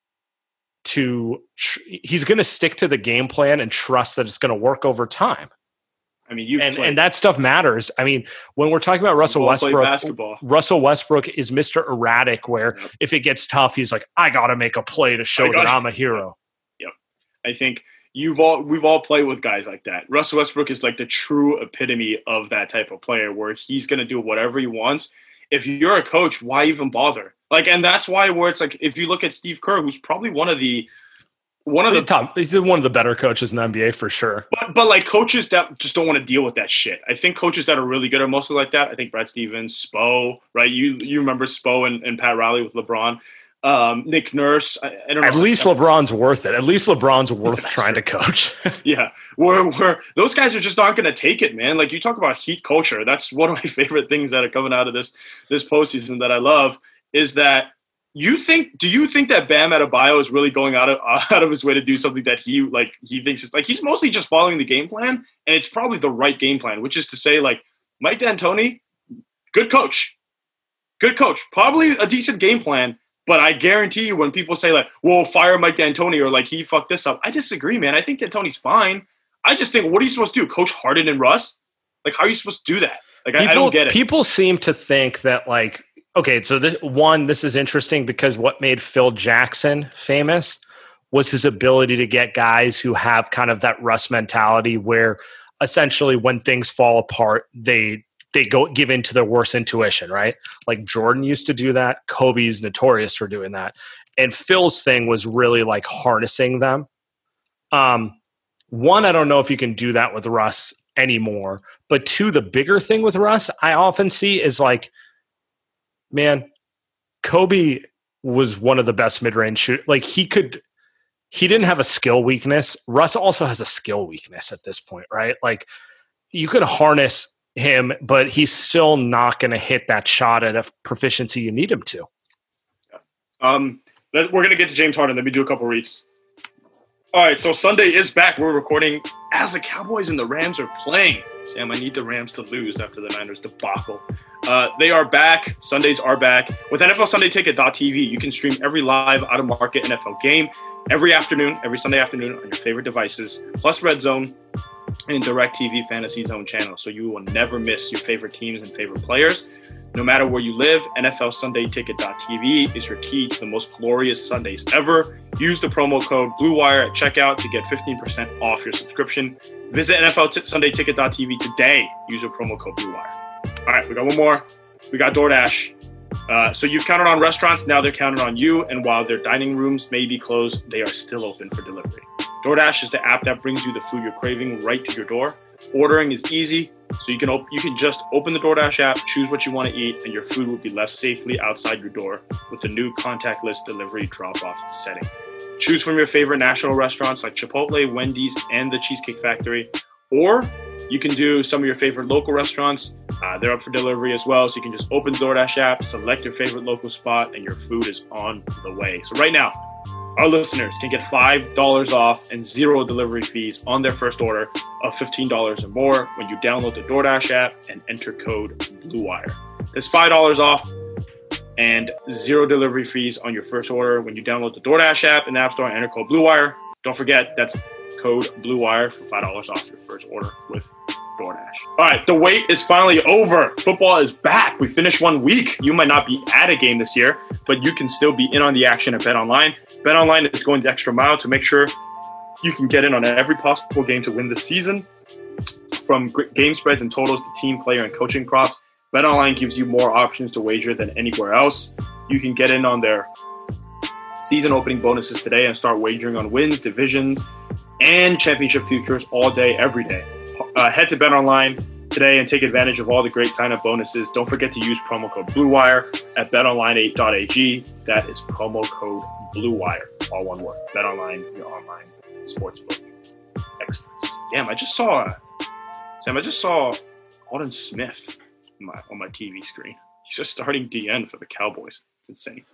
to tr- he's going to stick to the game plan and trust that it's going to work over time. I mean, you and and that stuff matters. I mean, when we're talking about Russell Westbrook, Russell Westbrook is Mister Erratic, where yep. if it gets tough, he's like, I got to make a play to show that I'm a hero. Yep. I think you've all we've all played with guys like that. Russell Westbrook is like the true epitome of that type of player, where he's going to do whatever he wants. If you're a coach, why even bother? Like, and that's why where it's like, if you look at Steve Kerr, who's probably one of the One of the top, he's one of the better coaches in the N B A for sure. But but like coaches that just don't want to deal with that shit. I think coaches that are really good are mostly like that. I think Brad Stevens, Spo, right? You you remember Spo and, and Pat Riley with LeBron, um, Nick Nurse. I, I don't know. At least LeBron's worth it. At least LeBron's worth trying true. to coach. yeah, where where those guys are just not going to take it, man. Like you talk about heat culture. That's one of my favorite things that are coming out of this this postseason that I love is that. You think? Do you think that Bam Adebayo is really going out of out of his way to do something that he like he thinks is like he's mostly just following the game plan, and it's probably the right game plan, which is to say, like Mike D'Antoni, good coach, good coach, probably a decent game plan, but I guarantee you, when people say like, "Well, fire Mike D'Antoni," or like he fucked this up, I disagree, man. I think D'Antoni's fine. I just think, what are you supposed to do? Coach Harden and Russ? Like, how are you supposed to do that? Like, people, I, I don't get it. People seem to think that like. Okay, so this one, this is interesting because what made Phil Jackson famous was his ability to get guys who have kind of that Russ mentality where essentially when things fall apart, they they go give in to their worst intuition, right? Like Jordan used to do that. Kobe's notorious for doing that. And Phil's thing was really like harnessing them. Um, one, I don't know if you can do that with Russ anymore. But two, the bigger thing with Russ I often see is like, man, Kobe was one of the best mid-range shooters. Like he could, he didn't have a skill weakness. Russ also has a skill weakness at this point, right? Like you could harness him, but he's still not going to hit that shot at a proficiency you need him to. Um, we're going to get to James Harden. Let me do a couple reads. All right, so Sunday is back. We're recording as the Cowboys and the Rams are playing. Sam, I need the Rams to lose after the Niners debacle. Uh, they are back. Sundays are back. With N F L Sunday Ticket dot T V, you can stream every live out-of-market N F L game every afternoon, every Sunday afternoon on your favorite devices, plus Red Zone and DirecTV Fantasy Zone channel, so you will never miss your favorite teams and favorite players. No matter where you live, N F L Sunday Ticket dot T V is your key to the most glorious Sundays ever. Use the promo code BlueWire at checkout to get fifteen percent off your subscription. Visit N F L Sunday Ticket dot T V today. Use your promo code BlueWire. All right, we got one more. We got DoorDash. Uh, so you've counted on restaurants. Now they're counted on you. And while their dining rooms may be closed, they are still open for delivery. DoorDash is the app that brings you the food you're craving right to your door. Ordering is easy. So you can op- you can just open the DoorDash app, choose what you want to eat, and your food will be left safely outside your door with the new contactless delivery drop-off setting. Choose from your favorite national restaurants like Chipotle, Wendy's, and the Cheesecake Factory. Or you can do some of your favorite local restaurants. Uh, they're up for delivery as well. So you can just open the DoorDash app, select your favorite local spot, and your food is on the way. So right now, our listeners can get five dollars off and zero delivery fees on their first order of fifteen dollars or more when you download the DoorDash app and enter code BlueWire. There's five dollars off and zero delivery fees on your first order when you download the DoorDash app in the App Store and enter code BlueWire. Don't forget, that's code BlueWire for five dollars off your first order with DoorDash. All right, the wait is finally over. Football is back. We finished one week. You might not be at a game this year, but you can still be in on the action at BetOnline. BetOnline is going the extra mile to make sure you can get in on every possible game to win this season. From game spreads and totals to team, player, and coaching props, BetOnline gives you more options to wager than anywhere else. You can get in on their season opening bonuses today and start wagering on wins, divisions, and championship futures all day, every day. Uh, head to BetOnline today and take advantage of all the great sign-up bonuses. Don't forget to use promo code BlueWire at bet online eight dot a g. That is promo code BlueWire, all one word. BetOnline, your online sportsbook experts. Damn, I just saw, Sam, I just saw Alden Smith on my, on my T V screen. He's a starting D N for the Cowboys. It's insane.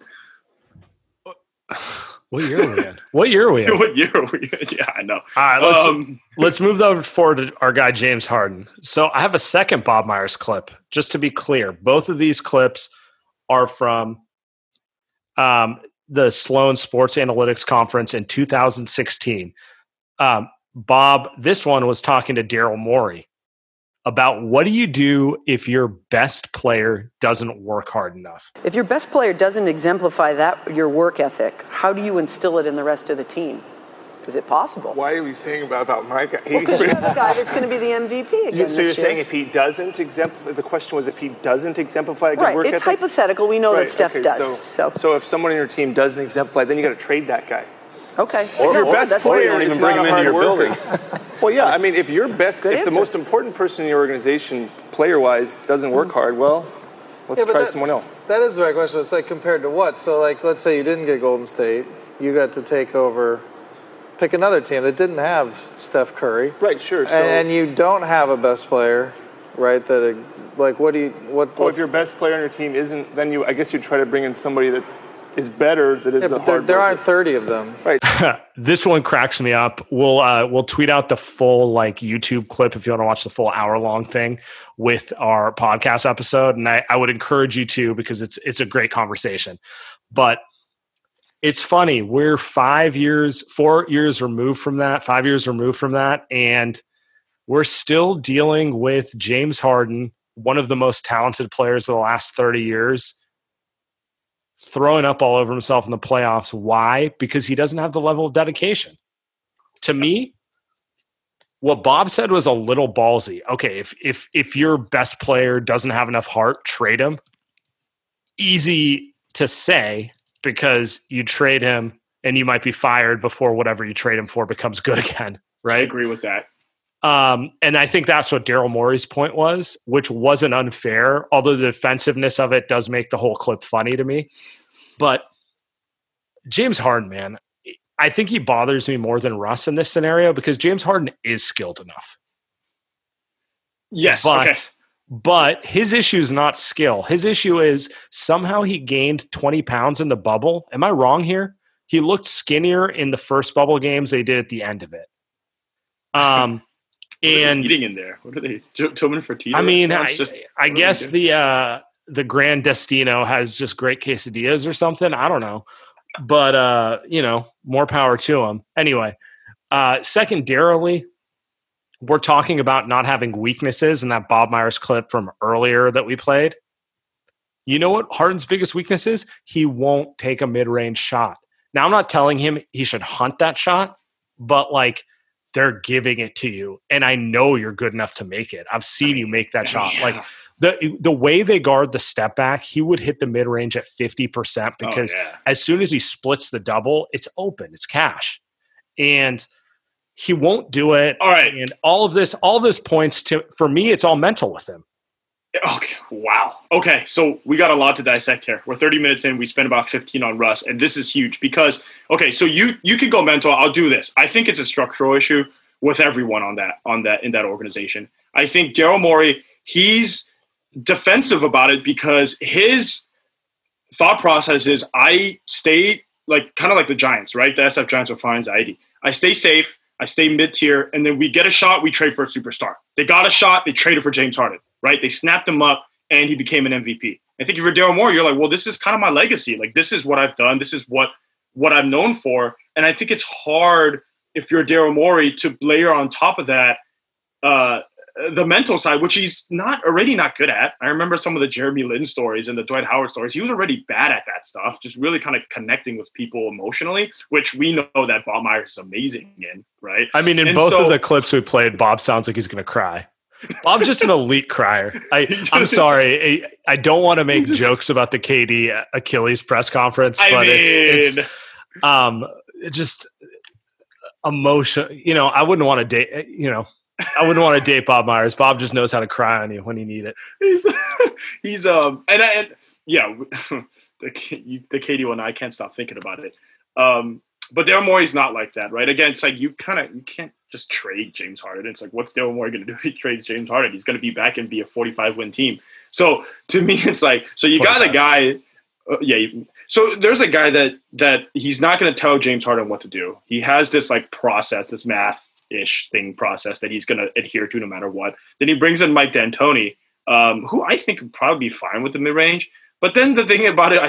What year are we in? What year are we in? What year are we in? Yeah, I know. All right, let's, um, let's move over forward to our guy, James Harden. So I have a second Bob Myers clip, just to be clear. Both of these clips are from um, the Sloan Sports Analytics Conference in two thousand sixteen. Um, Bob, this one was talking to Daryl Morey about what do you do if your best player doesn't work hard enough? If your best player doesn't exemplify that your work ethic, how do you instill it in the rest of the team? Is it possible? Why are we saying about, about my guy? Well, because you have a guy that's going to be the M V P again. You, so you're year. saying if he doesn't exemplify, the question was if he doesn't exemplify a good right. work It's ethic? hypothetical. We know right. that Steph okay. does. So, so. so if someone on your team doesn't exemplify, then you got to trade that guy. Okay. Or if your best that's player don't is even not bring a him into hard your worker. Well, yeah. I mean, if your best, Good if answer. the most important person in your organization, player-wise, doesn't work hard, well, let's Yeah, try that, someone else. That is the right question. It's like compared to what? So, like, let's say you didn't get Golden State, you got to take over, pick another team that didn't have Steph Curry, Right. Sure. So, and, and you don't have a best player, right? That like, what do you what? well, if what's- your best player on your team isn't, then you, I guess you try to bring in somebody that is better, that is yeah, a but there, hard there worker. aren't thirty of them. Right. This one cracks me up. We'll uh, we'll tweet out the full like YouTube clip if you want to watch the full hour long thing with our podcast episode, and I, I would encourage you to because it's it's a great conversation. But it's funny. We're five years, four years removed from that, five years removed from that, and we're still dealing with James Harden, one of the most talented players of the last thirty years, throwing up all over himself in the playoffs. Why? Because he doesn't have the level of dedication. To me, what Bob said was a little ballsy. Okay, if if if your best player doesn't have enough heart, trade him. Easy to say because you trade him and you might be fired before whatever you trade him for becomes good again, right? I agree with that. Um, and I think that's what Daryl Morey's point was, which wasn't unfair, although the defensiveness of it does make the whole clip funny to me. But James Harden, man, I think he bothers me more than Russ in this scenario because James Harden is skilled enough. Yes. But, okay. but his issue is not skill. His issue is somehow he gained twenty pounds in the bubble. Am I wrong here? He looked skinnier in the first bubble games they did at the end of it. Um, What are they and eating in there? What are they? Tillman Fertitta? I mean, I, just, I guess the uh, the Grand Destino has just great quesadillas or something. I don't know, but uh, you know, more power to him. Anyway, uh, secondarily, we're talking about not having weaknesses in that Bob Myers clip from earlier that we played. You know what Harden's biggest weakness is? He won't take a mid-range shot. Now, I'm not telling him he should hunt that shot, but like, they're giving it to you, and I know you're good enough to make it. I've seen you make that shot. Yeah. Like the the way they guard the step back, he would hit the mid range at fifty percent because oh, yeah. as soon as he splits the double, it's open, it's cash, and he won't do it. All right, and all of this, all of this points to for me, it's all mental with him. Okay. Wow. Okay. So we got a lot to dissect here. We're thirty minutes in. We spent about fifteen on Russ, and this is huge because okay. So you you can go mental. I'll do this. I think it's a structural issue with everyone on that on that in that organization. I think Daryl Morey, he's defensive about it because his thought process is I stay like kind of like the Giants, right? The S F Giants with fire anxiety. I stay safe. I stay mid tier, and then we get a shot. We trade for a superstar. They got a shot. They traded for James Harden. Right? They snapped him up and he became an M V P. I think if you're Daryl Morey, you're like, well, this is kind of my legacy. Like, this is what I've done. This is what, what I'm known for. And I think it's hard if you're Daryl Morey to layer on top of that uh, the mental side, which he's not already not good at. I remember some of the Jeremy Lin stories and the Dwight Howard stories. He was already bad at that stuff, just really kind of connecting with people emotionally, which we know that Bob Myers is amazing in, right? I mean, in and both so, of the clips we played, Bob sounds like he's going to cry. Bob's just an elite crier. I, I'm sorry. I, I don't want to make jokes about the K D Achilles press conference, I but mean, it's, it's um, it just emotion. You know, I wouldn't want to date, you know, I wouldn't want to date Bob Myers. Bob just knows how to cry on you when you need it. He's, he's um, and, and yeah, the, the K D one, I can't stop thinking about it. Um, but Daryl Morey's not like that, right? Again, it's like you kind of, you can't just trade James Harden. It's like, what's Daryl Morey going to do if he trades James Harden? He's going to be back and be a forty-five win team. So to me, it's like, so you got a guy, uh, yeah. So there's a guy that, that he's not going to tell James Harden what to do. He has this like process, this math-ish thing process that he's going to adhere to no matter what. Then he brings in Mike D'Antoni, um, who I think would probably be fine with the mid-range. But then the thing about it, I think with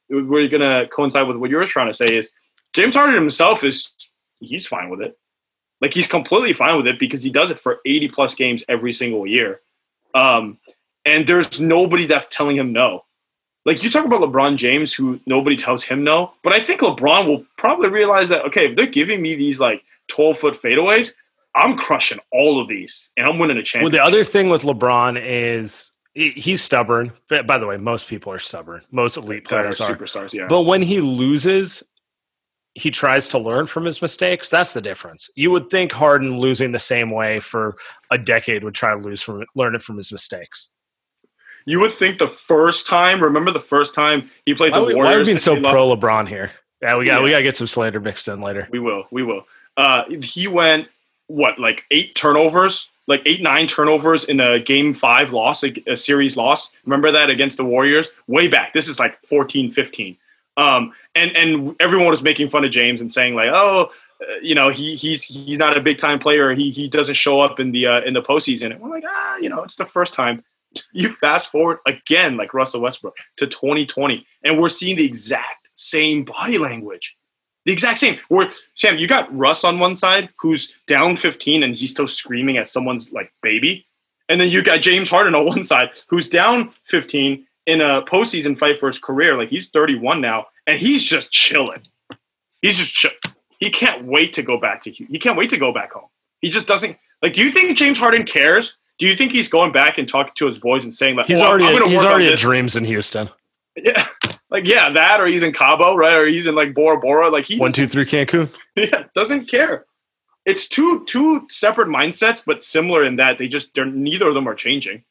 we're going to coincide with what you were trying to say is James Harden himself is he's fine with it. Like he's completely fine with it because he does it for eighty plus games every single year. Um, and there's nobody that's telling him no. Like you talk about LeBron James, who nobody tells him no, but I think LeBron will probably realize that, okay, if they're giving me these like twelve foot fadeaways, I'm crushing all of these and I'm winning a championship. Well, the other thing with LeBron is he's stubborn. By the way, most people are stubborn. Most elite players are superstars. Yeah. But when he loses, he tries to learn from his mistakes. That's the difference. You would think Harden losing the same way for a decade would try to lose from learn it from his mistakes. You would think the first time, remember the first time he played the why, Warriors? Why are we being so pro LeBron here? Yeah, we got yeah. we got to get some slander mixed in later. We will. We will. Uh, he went, what, like eight turnovers? Like eight, nine turnovers in a game five loss, a, a series loss. Remember that against the Warriors? Way back. This is like fourteen, fifteen. Um, and, and everyone was making fun of James and saying like, oh, uh, you know, he he's he's not a big time player. He he doesn't show up in the uh, in the postseason. And we're like, ah, you know, it's the first time. You fast forward again, like Russell Westbrook, to twenty twenty, and we're seeing the exact same body language. The exact same. Where Sam, you got Russ on one side who's down fifteen and he's still screaming at someone's like baby, and then you got James Harden on one side who's down fifteen in a postseason fight for his career. Like he's thirty-one now, and he's just chilling. He's just chill. He can't wait to go back to he can't wait to go back home. He just doesn't like. Do you think James Harden cares? Do you think he's going back and talking to his boys and saying like he's oh, already I'm, I'm he's already at this. Dreams in Houston? Yeah, like yeah, that or he's in Cabo, right? Or he's in like Bora Bora. Like he one two three Cancun. Yeah, doesn't care. It's two two separate mindsets, but similar in that they just they're neither of them are changing.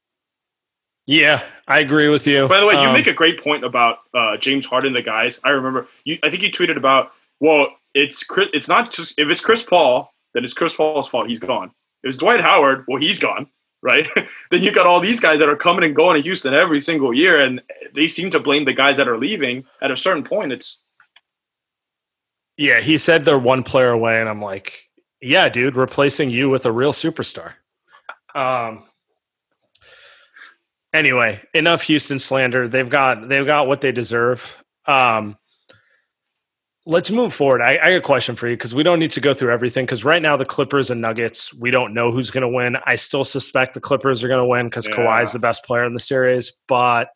Yeah, I agree with you. By the way, you um, make a great point about uh, James Harden. The guys, I remember you. I think you tweeted about well, it's Chris, it's not just if it's Chris Paul, then it's Chris Paul's fault. He's gone. If it's Dwight Howard, well, he's gone. Right? Then you got all these guys that are coming and going to Houston every single year, and they seem to blame the guys that are leaving. At a certain point, it's yeah. He said they're one player away, and I'm like, yeah, dude, replacing you with a real superstar. Um. Anyway, enough Houston slander. They've got they've got what they deserve. Um. Let's move forward. I, I got a question for you because we don't need to go through everything because right now the Clippers and Nuggets, we don't know who's going to win. I still suspect the Clippers are going to win because yeah. Kawhi is the best player in the series, but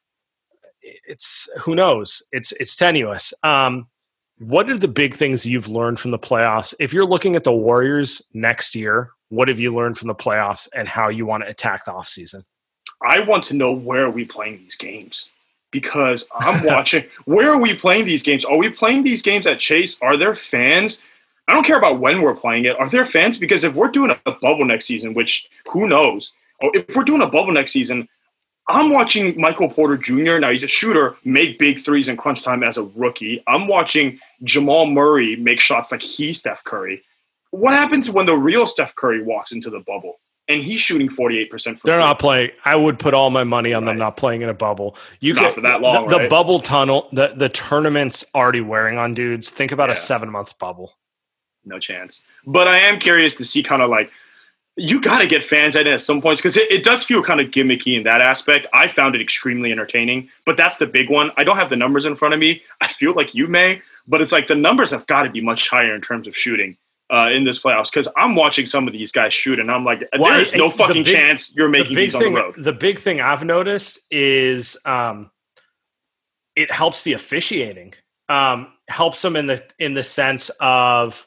it's who knows? It's it's tenuous. Um, what are the big things you've learned from the playoffs? If you're looking at the Warriors next year, what have you learned from the playoffs and how you want to attack the offseason? I want to know where are we playing these games. Because I'm watching, where are we playing these games? Are we playing these games at Chase? Are there fans? I don't care about when we're playing it. Are there fans? Because if we're doing a bubble next season, which who knows? Or if we're doing a bubble next season, I'm watching Michael Porter Junior Now he's a shooter, make big threes in crunch time as a rookie. I'm watching Jamal Murray make shots like he's Steph Curry. What happens when the real Steph Curry walks into the bubble? And he's shooting forty-eight percent. They're not playing. I would put all my money on right. them not playing in a bubble. You not could, for that long, the, right? the bubble tunnel, the, the tournament's already wearing on dudes. Think about yeah. a seven-month bubble. No chance. But I am curious to see kind of like, you got to get fans in at some points because it, it does feel kind of gimmicky in that aspect. I found it extremely entertaining, but that's the big one. I don't have the numbers in front of me. I feel like you may, but it's like the numbers have got to be much higher in terms of shooting. Uh, in this playoffs, because I'm watching some of these guys shoot, and I'm like, well, there's no fucking big, chance you're making the these thing, on the road. The big thing I've noticed is um, it helps the officiating. Um, helps them in the in the sense of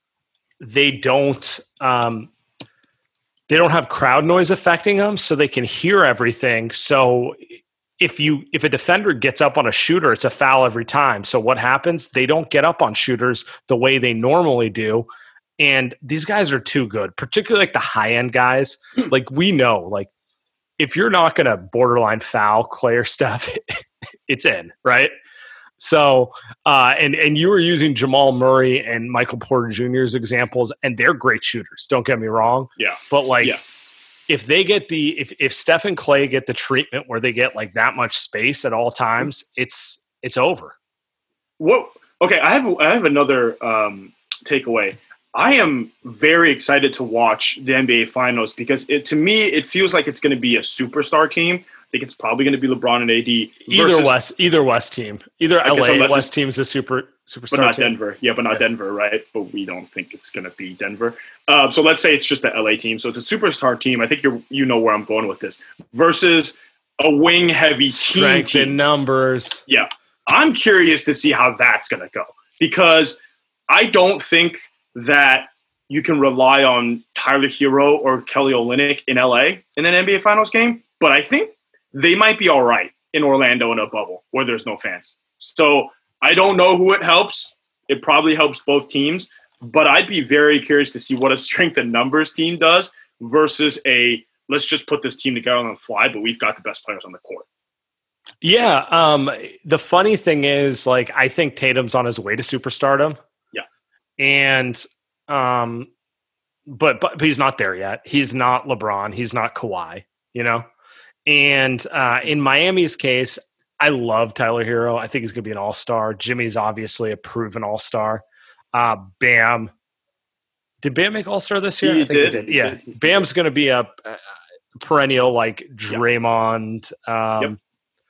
they don't um, they don't have crowd noise affecting them, so they can hear everything. So if you if a defender gets up on a shooter, it's a foul every time. So what happens? They don't get up on shooters the way they normally do. And these guys are too good, particularly like the high-end guys. Like we know, like if you're not going to borderline foul Clay or Steph, it's in, right? So, uh, and and you were using Jamal Murray and Michael Porter Junior as examples, and they're great shooters. Don't get me wrong. Yeah. But like, yeah. if they get the if if Steph and Clay get the treatment where they get like that much space at all times, it's it's over. What? Okay, I have I have another um, takeaway. I am very excited to watch the N B A Finals because it, to me, it feels like it's going to be a superstar team. I think it's probably going to be LeBron and A D. Either versus, West, either West team, either L A West team's a super superstar, but not team. Denver. Yeah, but not yeah. Denver, right? But we don't think it's going to be Denver. Uh, so let's say it's just the L A team. So it's a superstar team. I think you you know where I'm going with this. Versus a wing heavy team. Strength team. in numbers. Yeah, I'm curious to see how that's going to go because I don't think that you can rely on Tyler Hero or Kelly Olynyk in L A in an N B A Finals game, but I think they might be all right in Orlando in a bubble where there's no fans. So I don't know who it helps. It probably helps both teams, but I'd be very curious to see what a strength in numbers team does versus a let's just put this team together on the fly, but we've got the best players on the court. Yeah. Um, the funny thing is, like, I think Tatum's on his way to superstardom. Yeah. And um, but, but but he's not there yet. He's not LeBron. He's not Kawhi, you know? And uh, in Miami's case, I love Tyler Hero. I think he's going to be an all-star. Jimmy's obviously a proven all-star. Uh, Bam. Did Bam make all-star this year? He I think did. he did. Yeah. Bam's going to be a, a perennial, like, Draymond, yep. Um, yep.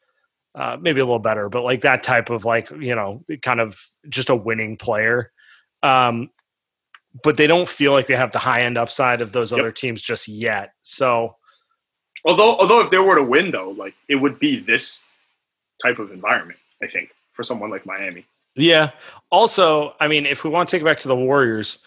Uh, maybe a little better, but like that type of, like, you know, kind of just a winning player. Um, but they don't feel like they have the high-end upside of those yep. other teams just yet. So, although although if they were to win, though, like, it would be this type of environment, I think, for someone like Miami. Yeah. Also, I mean, if we want to take it back to the Warriors,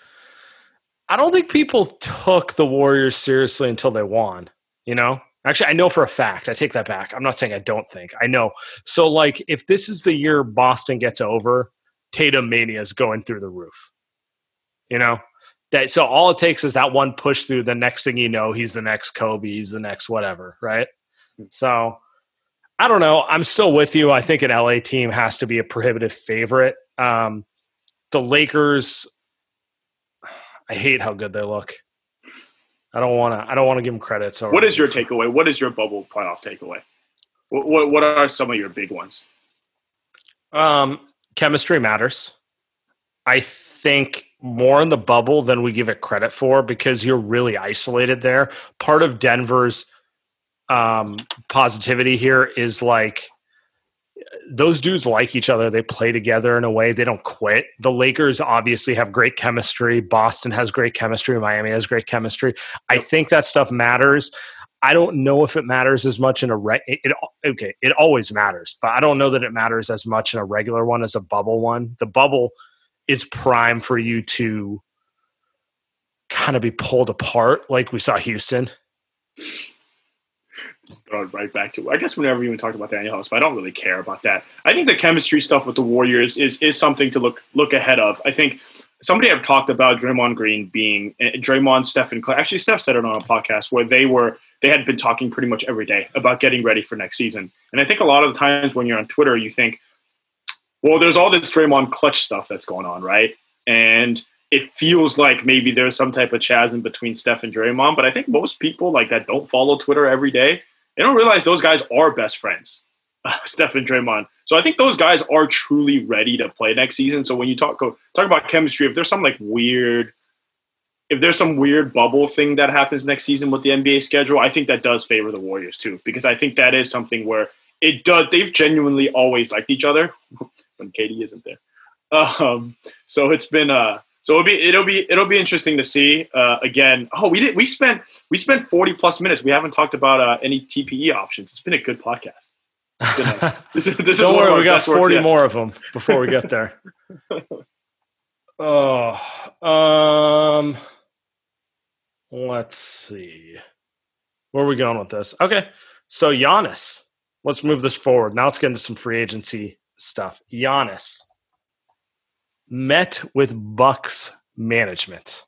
I don't think people took the Warriors seriously until they won, you know? Actually, I know for a fact. I take that back. I'm not saying I don't think. I know. So, like, if this is the year Boston gets over, Tatum mania is going through the roof. You know? That, so all it takes is that one push through. The next thing you know, he's the next Kobe. He's the next whatever, right? So, I don't know. I'm still with you. I think an L A team has to be a prohibitive favorite. Um, the Lakers, I hate how good they look. I don't want to. I don't want to give them credit. So, what is your takeaway? What is your bubble playoff takeaway? What What, what are some of your big ones? Um, chemistry matters. I think more in the bubble than we give it credit for because you're really isolated there. Part of Denver's um, positivity here is like those dudes like each other. They play together in a way. They don't quit. The Lakers obviously have great chemistry. Boston has great chemistry. Miami has great chemistry. I think that stuff matters. I don't know if it matters as much in a re- it, it okay, it always matters, but I don't know that it matters as much in a regular one as a bubble one. The bubble is prime for you to kind of be pulled apart like we saw Houston. Just throw it right back to, I guess we never even talked about Daniel House, but I don't really care about that. I think the chemistry stuff with the Warriors is is something to look look ahead of. I think somebody had talked about Draymond Green being uh, Draymond, Steph, and Clay. Actually, Steph said it on a podcast where they were they had been talking pretty much every day about getting ready for next season. And I think a lot of the times when you're on Twitter, you think, well, there's all this Draymond clutch stuff that's going on, right? And it feels like maybe there's some type of chasm between Steph and Draymond. But I think most people like that don't follow Twitter every day, they don't realize those guys are best friends, uh, Steph and Draymond. So I think those guys are truly ready to play next season. So when you talk go, talk about chemistry, if there's some like weird, if there's some weird bubble thing that happens next season with the N B A schedule, I think that does favor the Warriors too, because I think that is something where it does. They've genuinely always liked each other when K D isn't there. Um, so it's been uh, so it'll be it'll be it'll be interesting to see uh, again. Oh, we did we spent we spent forty plus minutes. We haven't talked about uh, any T P E options. It's been a good podcast. A, this is, this Don't is worry, we got forty more of them before we get there. Oh, um, let's see. Where are we going with this? Okay, so Giannis. Let's move this forward. Now let's get into some free agency stuff. Giannis met with Bucks management.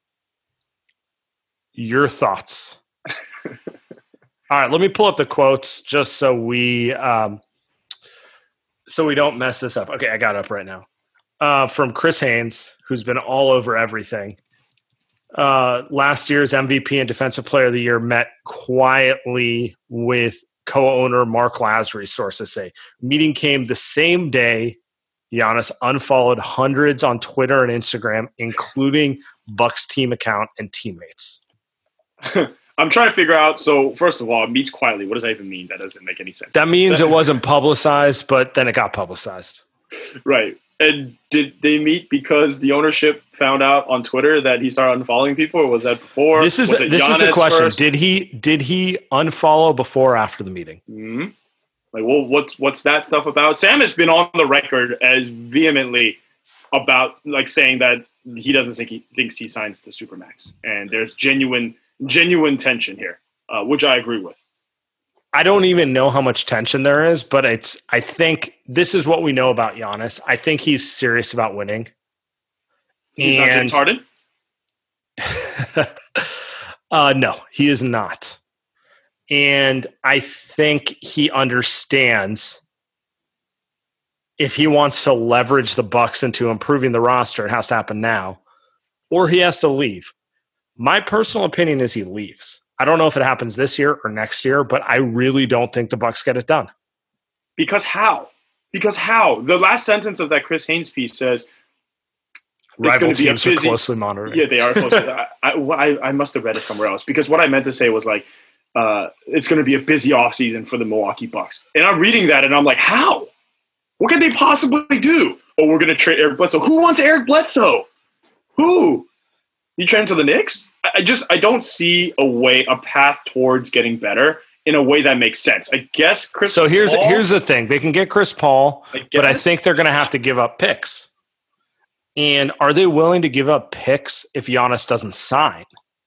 Your thoughts? All right, let me pull up the quotes just so we um, so we don't mess this up. Okay, I got it up right now. Uh, from Chris Haynes, who's been all over everything. Uh, last year's M V P and Defensive Player of the Year met quietly with co-owner Mark Lasry, sources say. Meeting came the same day Giannis unfollowed hundreds on Twitter and Instagram, including Bucks team account and teammates. I'm trying to figure out. So first of all, it meets quietly. What does that even mean? That doesn't make any sense. That means it wasn't publicized, but then it got publicized. Right. And did they meet because the ownership found out on Twitter that he started unfollowing people, or was that before? This is this is the question. First? Did he did he unfollow before or after the meeting? Mm-hmm. Like, well, what's what's that stuff about? Sam has been on the record as vehemently about like saying that he doesn't think he thinks he signs the Supermax, and there's genuine genuine tension here, uh, which I agree with. I don't even know how much tension there is, but it's. I think this is what we know about Giannis. I think he's serious about winning. He's and, not James Harden? uh, no, he is not. And I think he understands if he wants to leverage the Bucks into improving the roster, it has to happen now, or he has to leave. My personal opinion is he leaves. I don't know if it happens this year or next year, but I really don't think the Bucks get it done. Because how? Because how? The last sentence of that Chris Haynes piece says rival it's teams busy, are closely monitoring. Yeah, they are closely. I, I, I must have read it somewhere else because what I meant to say was like, uh, it's going to be a busy offseason for the Milwaukee Bucks. And I'm reading that and I'm like, how? What can they possibly do? Oh, we're going to trade Eric Bledsoe. Who wants Eric Bledsoe? Who? You trade him to the Knicks? I just I don't see a way, a path towards getting better in a way that makes sense. I guess Chris So here's Paul, here's the thing. They can get Chris Paul, I but I think they're going to have to give up picks. And are they willing to give up picks if Giannis doesn't sign?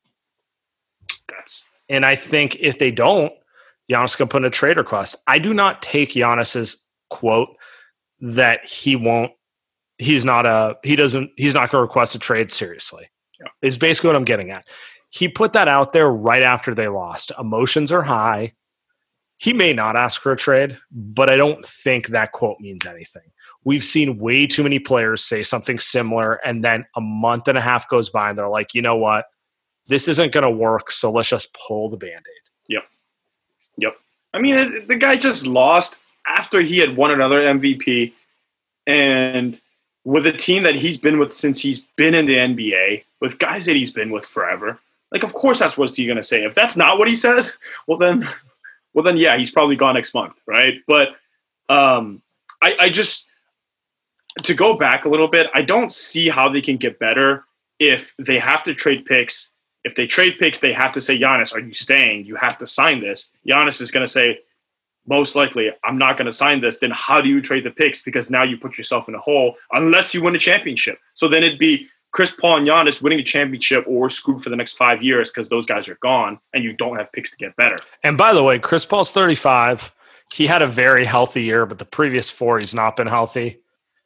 That's and I think if they don't, Giannis can put in a trade request. I do not take Giannis's quote that he won't he's not a he doesn't he's not going to request a trade seriously. Yeah. Is basically what I'm getting at. He put that out there right after they lost. Emotions are high. He may not ask for a trade, but I don't think that quote means anything. We've seen way too many players say something similar, and then a month and a half goes by, and they're like, you know what? This isn't going to work, so let's just pull the Band-Aid. Yep. Yep. I mean, the guy just lost after he had won another M V P, and with a team that he's been with since he's been in the N B A, with guys that he's been with forever. Like, of course, that's what he's going to say. If that's not what he says, well then, well then, yeah, he's probably gone next month, right? But um, I, I just to go back a little bit, I don't see how they can get better if they have to trade picks. If they trade picks, they have to say, Giannis, are you staying? You have to sign this. Giannis is going to say, most likely, I'm not going to sign this. Then how do you trade the picks? Because now you put yourself in a hole unless you win a championship. So then it'd be Chris Paul and Giannis winning a championship, or we're screwed for the next five years because those guys are gone and you don't have picks to get better. And by the way, Chris Paul's thirty-five. He had a very healthy year, but the previous four, he's not been healthy.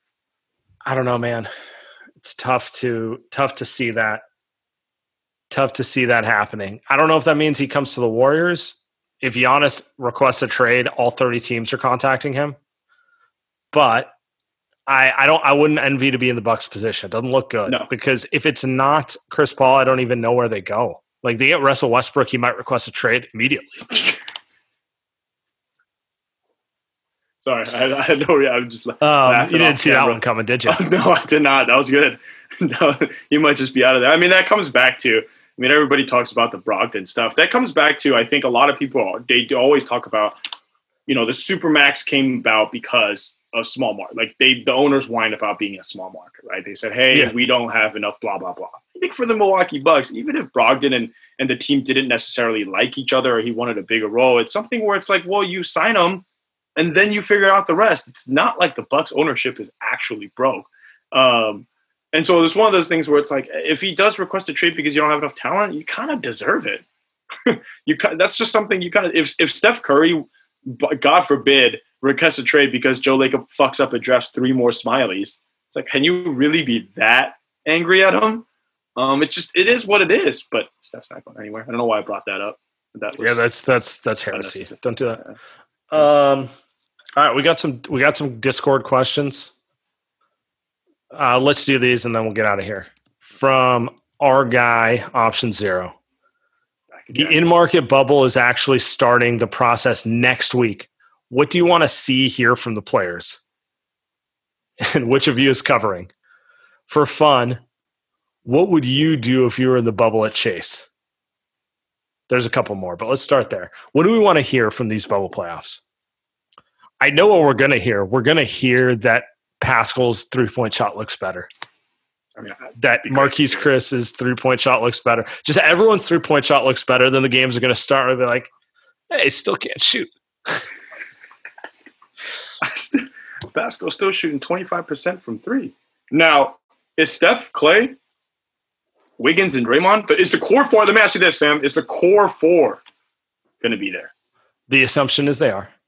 I don't know, man. It's tough to tough to see that. Tough to see that happening. I don't know if that means he comes to the Warriors. If Giannis requests a trade, all thirty teams are contacting him. But I, I don't. I wouldn't envy to be in the Bucks' position. It doesn't look good. No. Because if it's not Chris Paul, I don't even know where they go. Like, they get Russell Westbrook, he might request a trade immediately. Sorry, I, I had no. I'm just. Um, you didn't see camera. That one coming, did you? Oh, no, I did not. That was good. No, you might just be out of there. I mean, that comes back to. I mean, everybody talks about the Brogdon stuff. That comes back to, I think a lot of people, they do always talk about, you know, the Supermax came about because of small market. Like, they, the owners whined about being a small market, right? They said, hey, yeah. we don't have enough, blah, blah, blah. I think for the Milwaukee Bucks, even if Brogdon and, and the team didn't necessarily like each other or he wanted a bigger role, it's something where it's like, well, you sign him and then you figure out the rest. It's not like the Bucks ownership is actually broke. Um, And so it's one of those things where it's like, if he does request a trade because you don't have enough talent, you kind of deserve it. you That's just something you kind of – if if Steph Curry, God forbid, requests a trade because Joe Lacob fucks up and drafts three more Smileys, it's like, can you really be that angry at him? Um, it just – it is what it is. But Steph's not going anywhere. I don't know why I brought that up. That was yeah, that's that's that's heresy. Don't do that. Um, all right, we got some we got some Discord questions. Uh, let's do these and then we'll get out of here. From our guy, Option Zero. The in-market bubble is actually starting the process next week. What do you want to see here from the players? And which of you is covering? For fun, what would you do if you were in the bubble at Chase? There's a couple more, but let's start there. What do we want to hear from these bubble playoffs? I know what we're going to hear. We're going to hear that Pascal's three-point shot looks better. I mean, that Marquise Chris's three-point shot looks better. Just everyone's three-point shot looks better. Then the games are going to start and be like, hey, still can't shoot. Pascal's still shooting twenty-five percent from three. Now, is Steph, Clay, Wiggins, and Draymond, is the core four, let me ask you this, Sam, is the core four going to be there? The assumption is they are.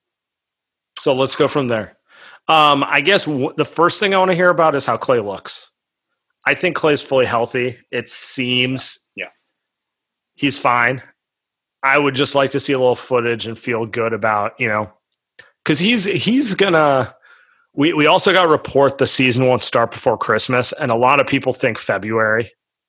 So let's go from there. Um, I guess w- the first thing I want to hear about is how Clay looks. I think Clay's fully healthy. It seems yeah. he's fine. I would just like to see a little footage and feel good about, you know, because he's he's gonna. We we also got to report the season won't start before Christmas, and a lot of people think February.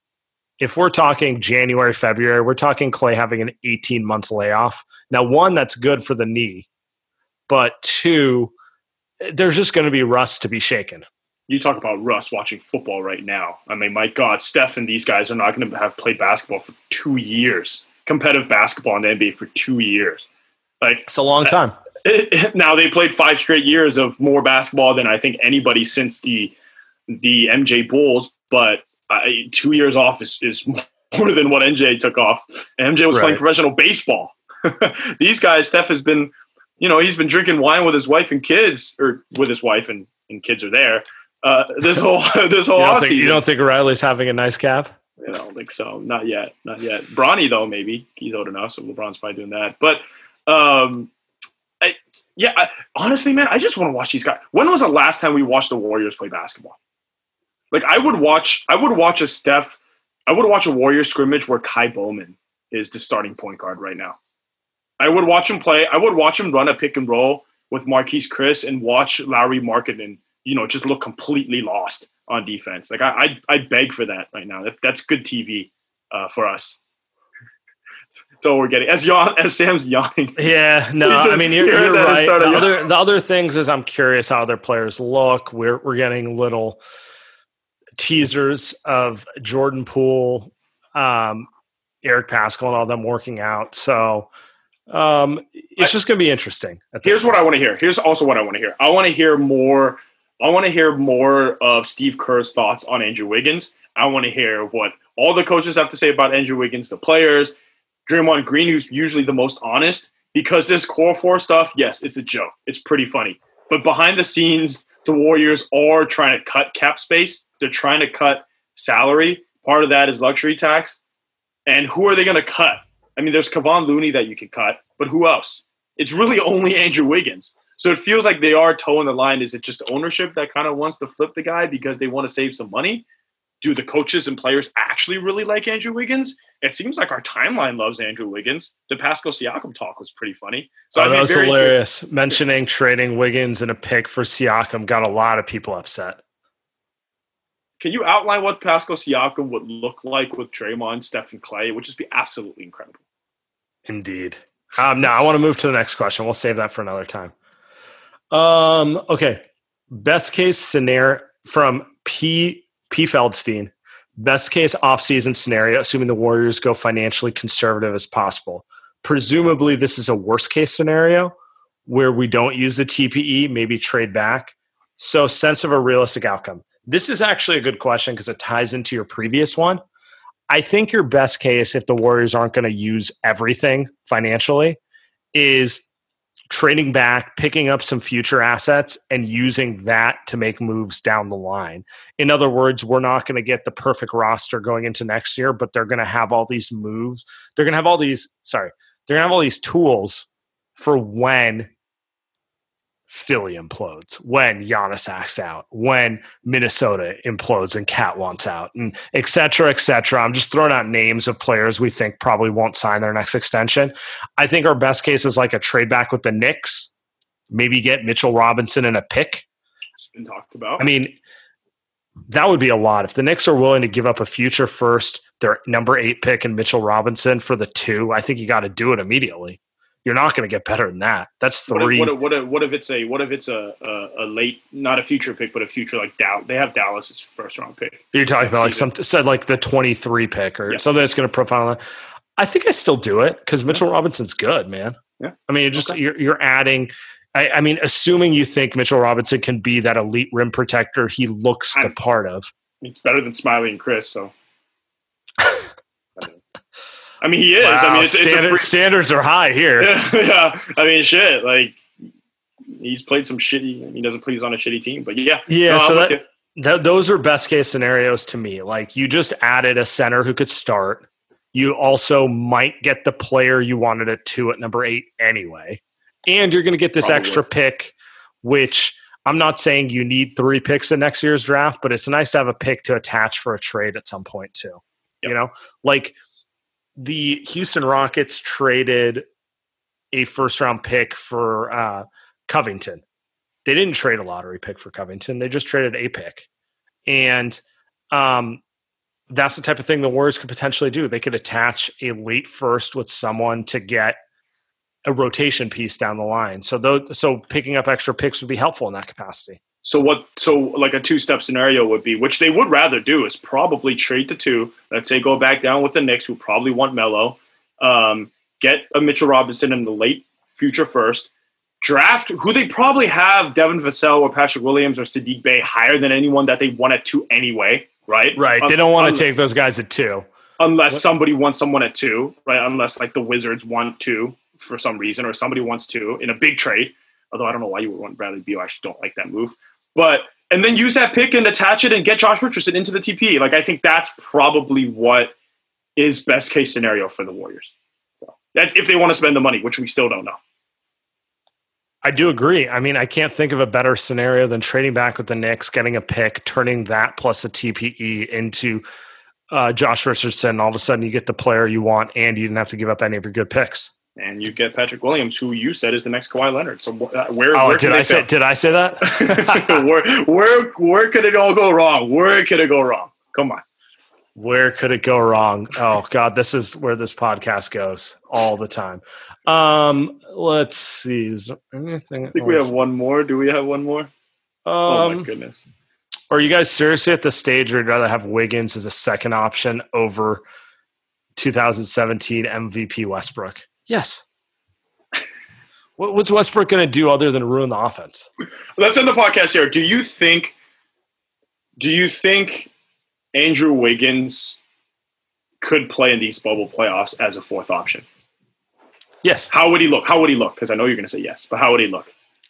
If we're talking January, February, we're talking Clay having an eighteen month layoff. Now, one, that's good for the knee, but two, there's just going to be rust to be shaken. You talk about rust watching football right now. I mean, my God, Steph and these guys are not going to have played basketball for two years, competitive basketball in the N B A for two years. Like, it's a long time. It, it, now they played five straight years of more basketball than I think anybody since the the M J Bulls, but uh, two years off is, is more than what M J took off. And M J was right. playing professional baseball. These guys, Steph has been, you know, he's been drinking wine with his wife and kids, or with his wife and, and kids are there. Uh, this whole this whole you don't, offseason. think, you don't think Riley's having a nice cap? I don't think so. Not yet. Not yet. Bronny, though, maybe. He's old enough, so LeBron's probably doing that. But, um, I, yeah, I, honestly, man, I just want to watch these guys. When was the last time we watched the Warriors play basketball? Like, I would watch I would watch a Steph – I would watch a Warriors scrimmage where Kai Bowman is the starting point guard right now. I would watch him play. I would watch him run a pick and roll with Marquise Chris and watch Lauri Markkanen, you know, just look completely lost on defense. Like, I I I beg for that right now. That, that's good T V uh, for us. That's all we're getting. As yawn, as Sam's yawning. Yeah, no, just, I mean, you're, you're right. The other, the other things is I'm curious how their players look. We're we're getting little teasers of Jordan Poole, um, Eric Paschall, and all them working out. So um, it's I, just going to be interesting. Here's point. what I want to hear. Here's also what I want to hear. I want to hear more – I want to hear more of Steve Kerr's thoughts on Andrew Wiggins. I want to hear what all the coaches have to say about Andrew Wiggins, the players, Draymond Green, who's usually the most honest, because this core four stuff, yes, it's a joke. It's pretty funny. But behind the scenes, the Warriors are trying to cut cap space. They're trying to cut salary. Part of that is luxury tax. And who are they going to cut? I mean, there's Kevon Looney that you could cut, but who else? It's really only Andrew Wiggins. So it feels like they are toeing the line. Is it just ownership that kind of wants to flip the guy because they want to save some money? Do the coaches and players actually really like Andrew Wiggins? It seems like our timeline loves Andrew Wiggins. The Pascal Siakam talk was pretty funny. So oh, that was hilarious. Good. Mentioning trading Wiggins and a pick for Siakam got a lot of people upset. Can you outline what Pascal Siakam would look like with Draymond, Steph, and Clay? It would just be absolutely incredible. Indeed. Um, now I want to move to the next question. We'll save that for another time. Um, okay. Best case scenario from P. P. Feldstein. Best case offseason scenario, assuming the Warriors go financially conservative as possible. Presumably, this is a worst case scenario where we don't use the T P E, maybe trade back. So, sense of a realistic outcome. This is actually a good question because it ties into your previous one. I think your best case, if the Warriors aren't going to use everything financially, is trading back, picking up some future assets, and using that to make moves down the line. In other words, we're not going to get the perfect roster going into next year, but they're going to have all these moves. They're going to have all these, sorry, they're going to have all these tools for when Philly implodes, when Giannis acts out, when Minnesota implodes and Cat wants out, and et cetera, et cetera. I'm just throwing out names of players we think probably won't sign their next extension. I think our best case is like a trade back with the Knicks, maybe get Mitchell Robinson and a pick. It's been talked about. I mean, that would be a lot. If the Knicks are willing to give up a future first, their number eight pick and Mitchell Robinson for the two, I think you got to do it immediately. You're not going to get better than that. That's three. What if, what if, what if it's a what if it's a, a, a late, not a future pick, but a future like Dallas? They have Dallas's first round pick. You're talking about like some said like the twenty-three pick or yeah. something that's going to profile. I think I still do it because Mitchell yeah. Robinson's good, man. Yeah. I mean, just okay. you're, you're adding. I, I mean, assuming you think Mitchell Robinson can be that elite rim protector he looks I'm, the part of. It's better than Smiley and Chris, so. I mean, he is. Wow, I mean, it's, standard, it's a free- standards are high here. Yeah, yeah. I mean, shit. Like, he's played some shitty. He doesn't play. He's on a shitty team, but yeah. Yeah. No, so that, that those are best case scenarios to me. Like, you just added a center who could start. You also might get the player you wanted at two at number eight anyway, and you're going to get this Probably. extra pick, which I'm not saying you need three picks in next year's draft, but it's nice to have a pick to attach for a trade at some point too. Yep. You know, like. The Houston Rockets traded a first-round pick for uh, Covington. They didn't trade a lottery pick for Covington. They just traded a pick. And um, that's the type of thing the Warriors could potentially do. They could attach a late first with someone to get a rotation piece down the line. So, those, so picking up extra picks would be helpful in that capacity. So what? So like a two-step scenario would be, which they would rather do, is probably trade the two. Let's say go back down with the Knicks, who probably want Melo. Um, get a Mitchell Robinson in the late future first. Draft who they probably have Devin Vassell or Patrick Williams or Sadiq Bey higher than anyone that they want at two anyway, right? Right. They don't want um, to take those guys at two. Unless what? somebody wants someone at two, right? Unless like the Wizards want two for some reason, or somebody wants two in a big trade. Although I don't know why you would want Bradley Beal. I actually don't like that move. But and then use that pick and attach it and get Josh Richardson into the T P. Like, I think that's probably what is best case scenario for the Warriors. So that's if they want to spend the money, which we still don't know. I do agree. I mean, I can't think of a better scenario than trading back with the Knicks, getting a pick, turning that plus a T P E into uh, Josh Richardson. All of a sudden, you get the player you want, and you didn't have to give up any of your good picks. And you get Patrick Williams, who you said is the next Kawhi Leonard. So uh, where? Oh, where did I say? Go? Did I say that? where, where, where could it all go wrong? Where could it go wrong? Come on. Where could it go wrong? Oh God, this is where this podcast goes all the time. Um, let's see. Is there anything? I think else? we have one more. Do we have one more? Um, oh my goodness. Are you guys seriously at the stage where you'd rather have Wiggins as a second option over two thousand seventeen M V P Westbrook? Yes. What's Westbrook going to do other than ruin the offense? Let's end the podcast here. Do you think? Do you think Andrew Wiggins could play in these bubble playoffs as a fourth option? Yes. How would he look? How would he look? Because I know you're going to say yes, but how would he look?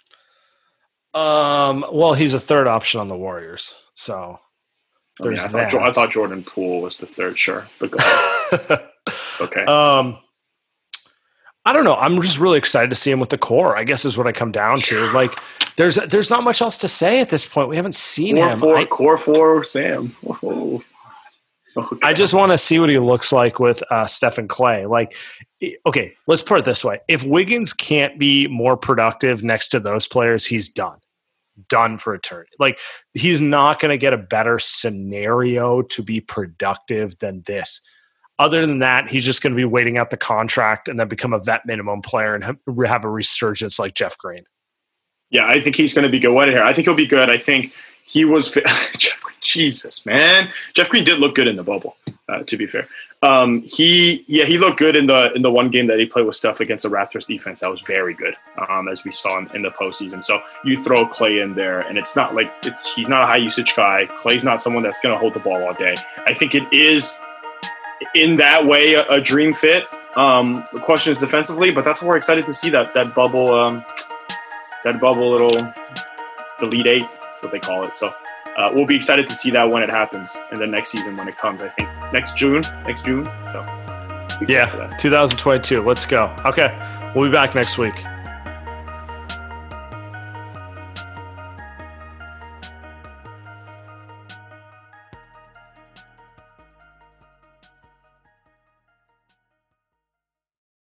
Um. Well, he's a third option on the Warriors, so there's I, mean, I, that. thought, I thought Jordan Poole was the third. Sure, but go ahead. Okay. Um. I don't know. I'm just really excited to see him with the core, I guess is what I come down to. Like, there's there's not much else to say at this point. We haven't seen core him. For, I, core for Sam. Oh. Okay. I just want to see what he looks like with uh, Stephen Clay. Like, okay, let's put it this way. If Wiggins can't be more productive next to those players, he's done. Done for eternity. Like, he's not going to get a better scenario to be productive than this. Other than that, he's just going to be waiting out the contract and then become a vet minimum player and have a resurgence like Jeff Green. Yeah, I think he's going to be good here. I think he'll be good. I think he was Jeff, Jesus, man. Jeff Green did look good in the bubble, uh, to be fair. Um, he, yeah, he looked good in the in the one game that he played with Steph against the Raptors defense. That was very good, um, as we saw in, in the postseason. So you throw Clay in there, and it's not like it's he's not a high usage guy. Clay's not someone that's going to hold the ball all day. I think it is, in that way, a, a dream fit. Um, the question is defensively, but that's why we're excited to see that that bubble, um, that bubble little Elite Eight. That's what they call it. So uh, we'll be excited to see that when it happens, and then next season when it comes. I think next June, next June. So yeah, two thousand twenty-two. Let's go. Okay, we'll be back next week.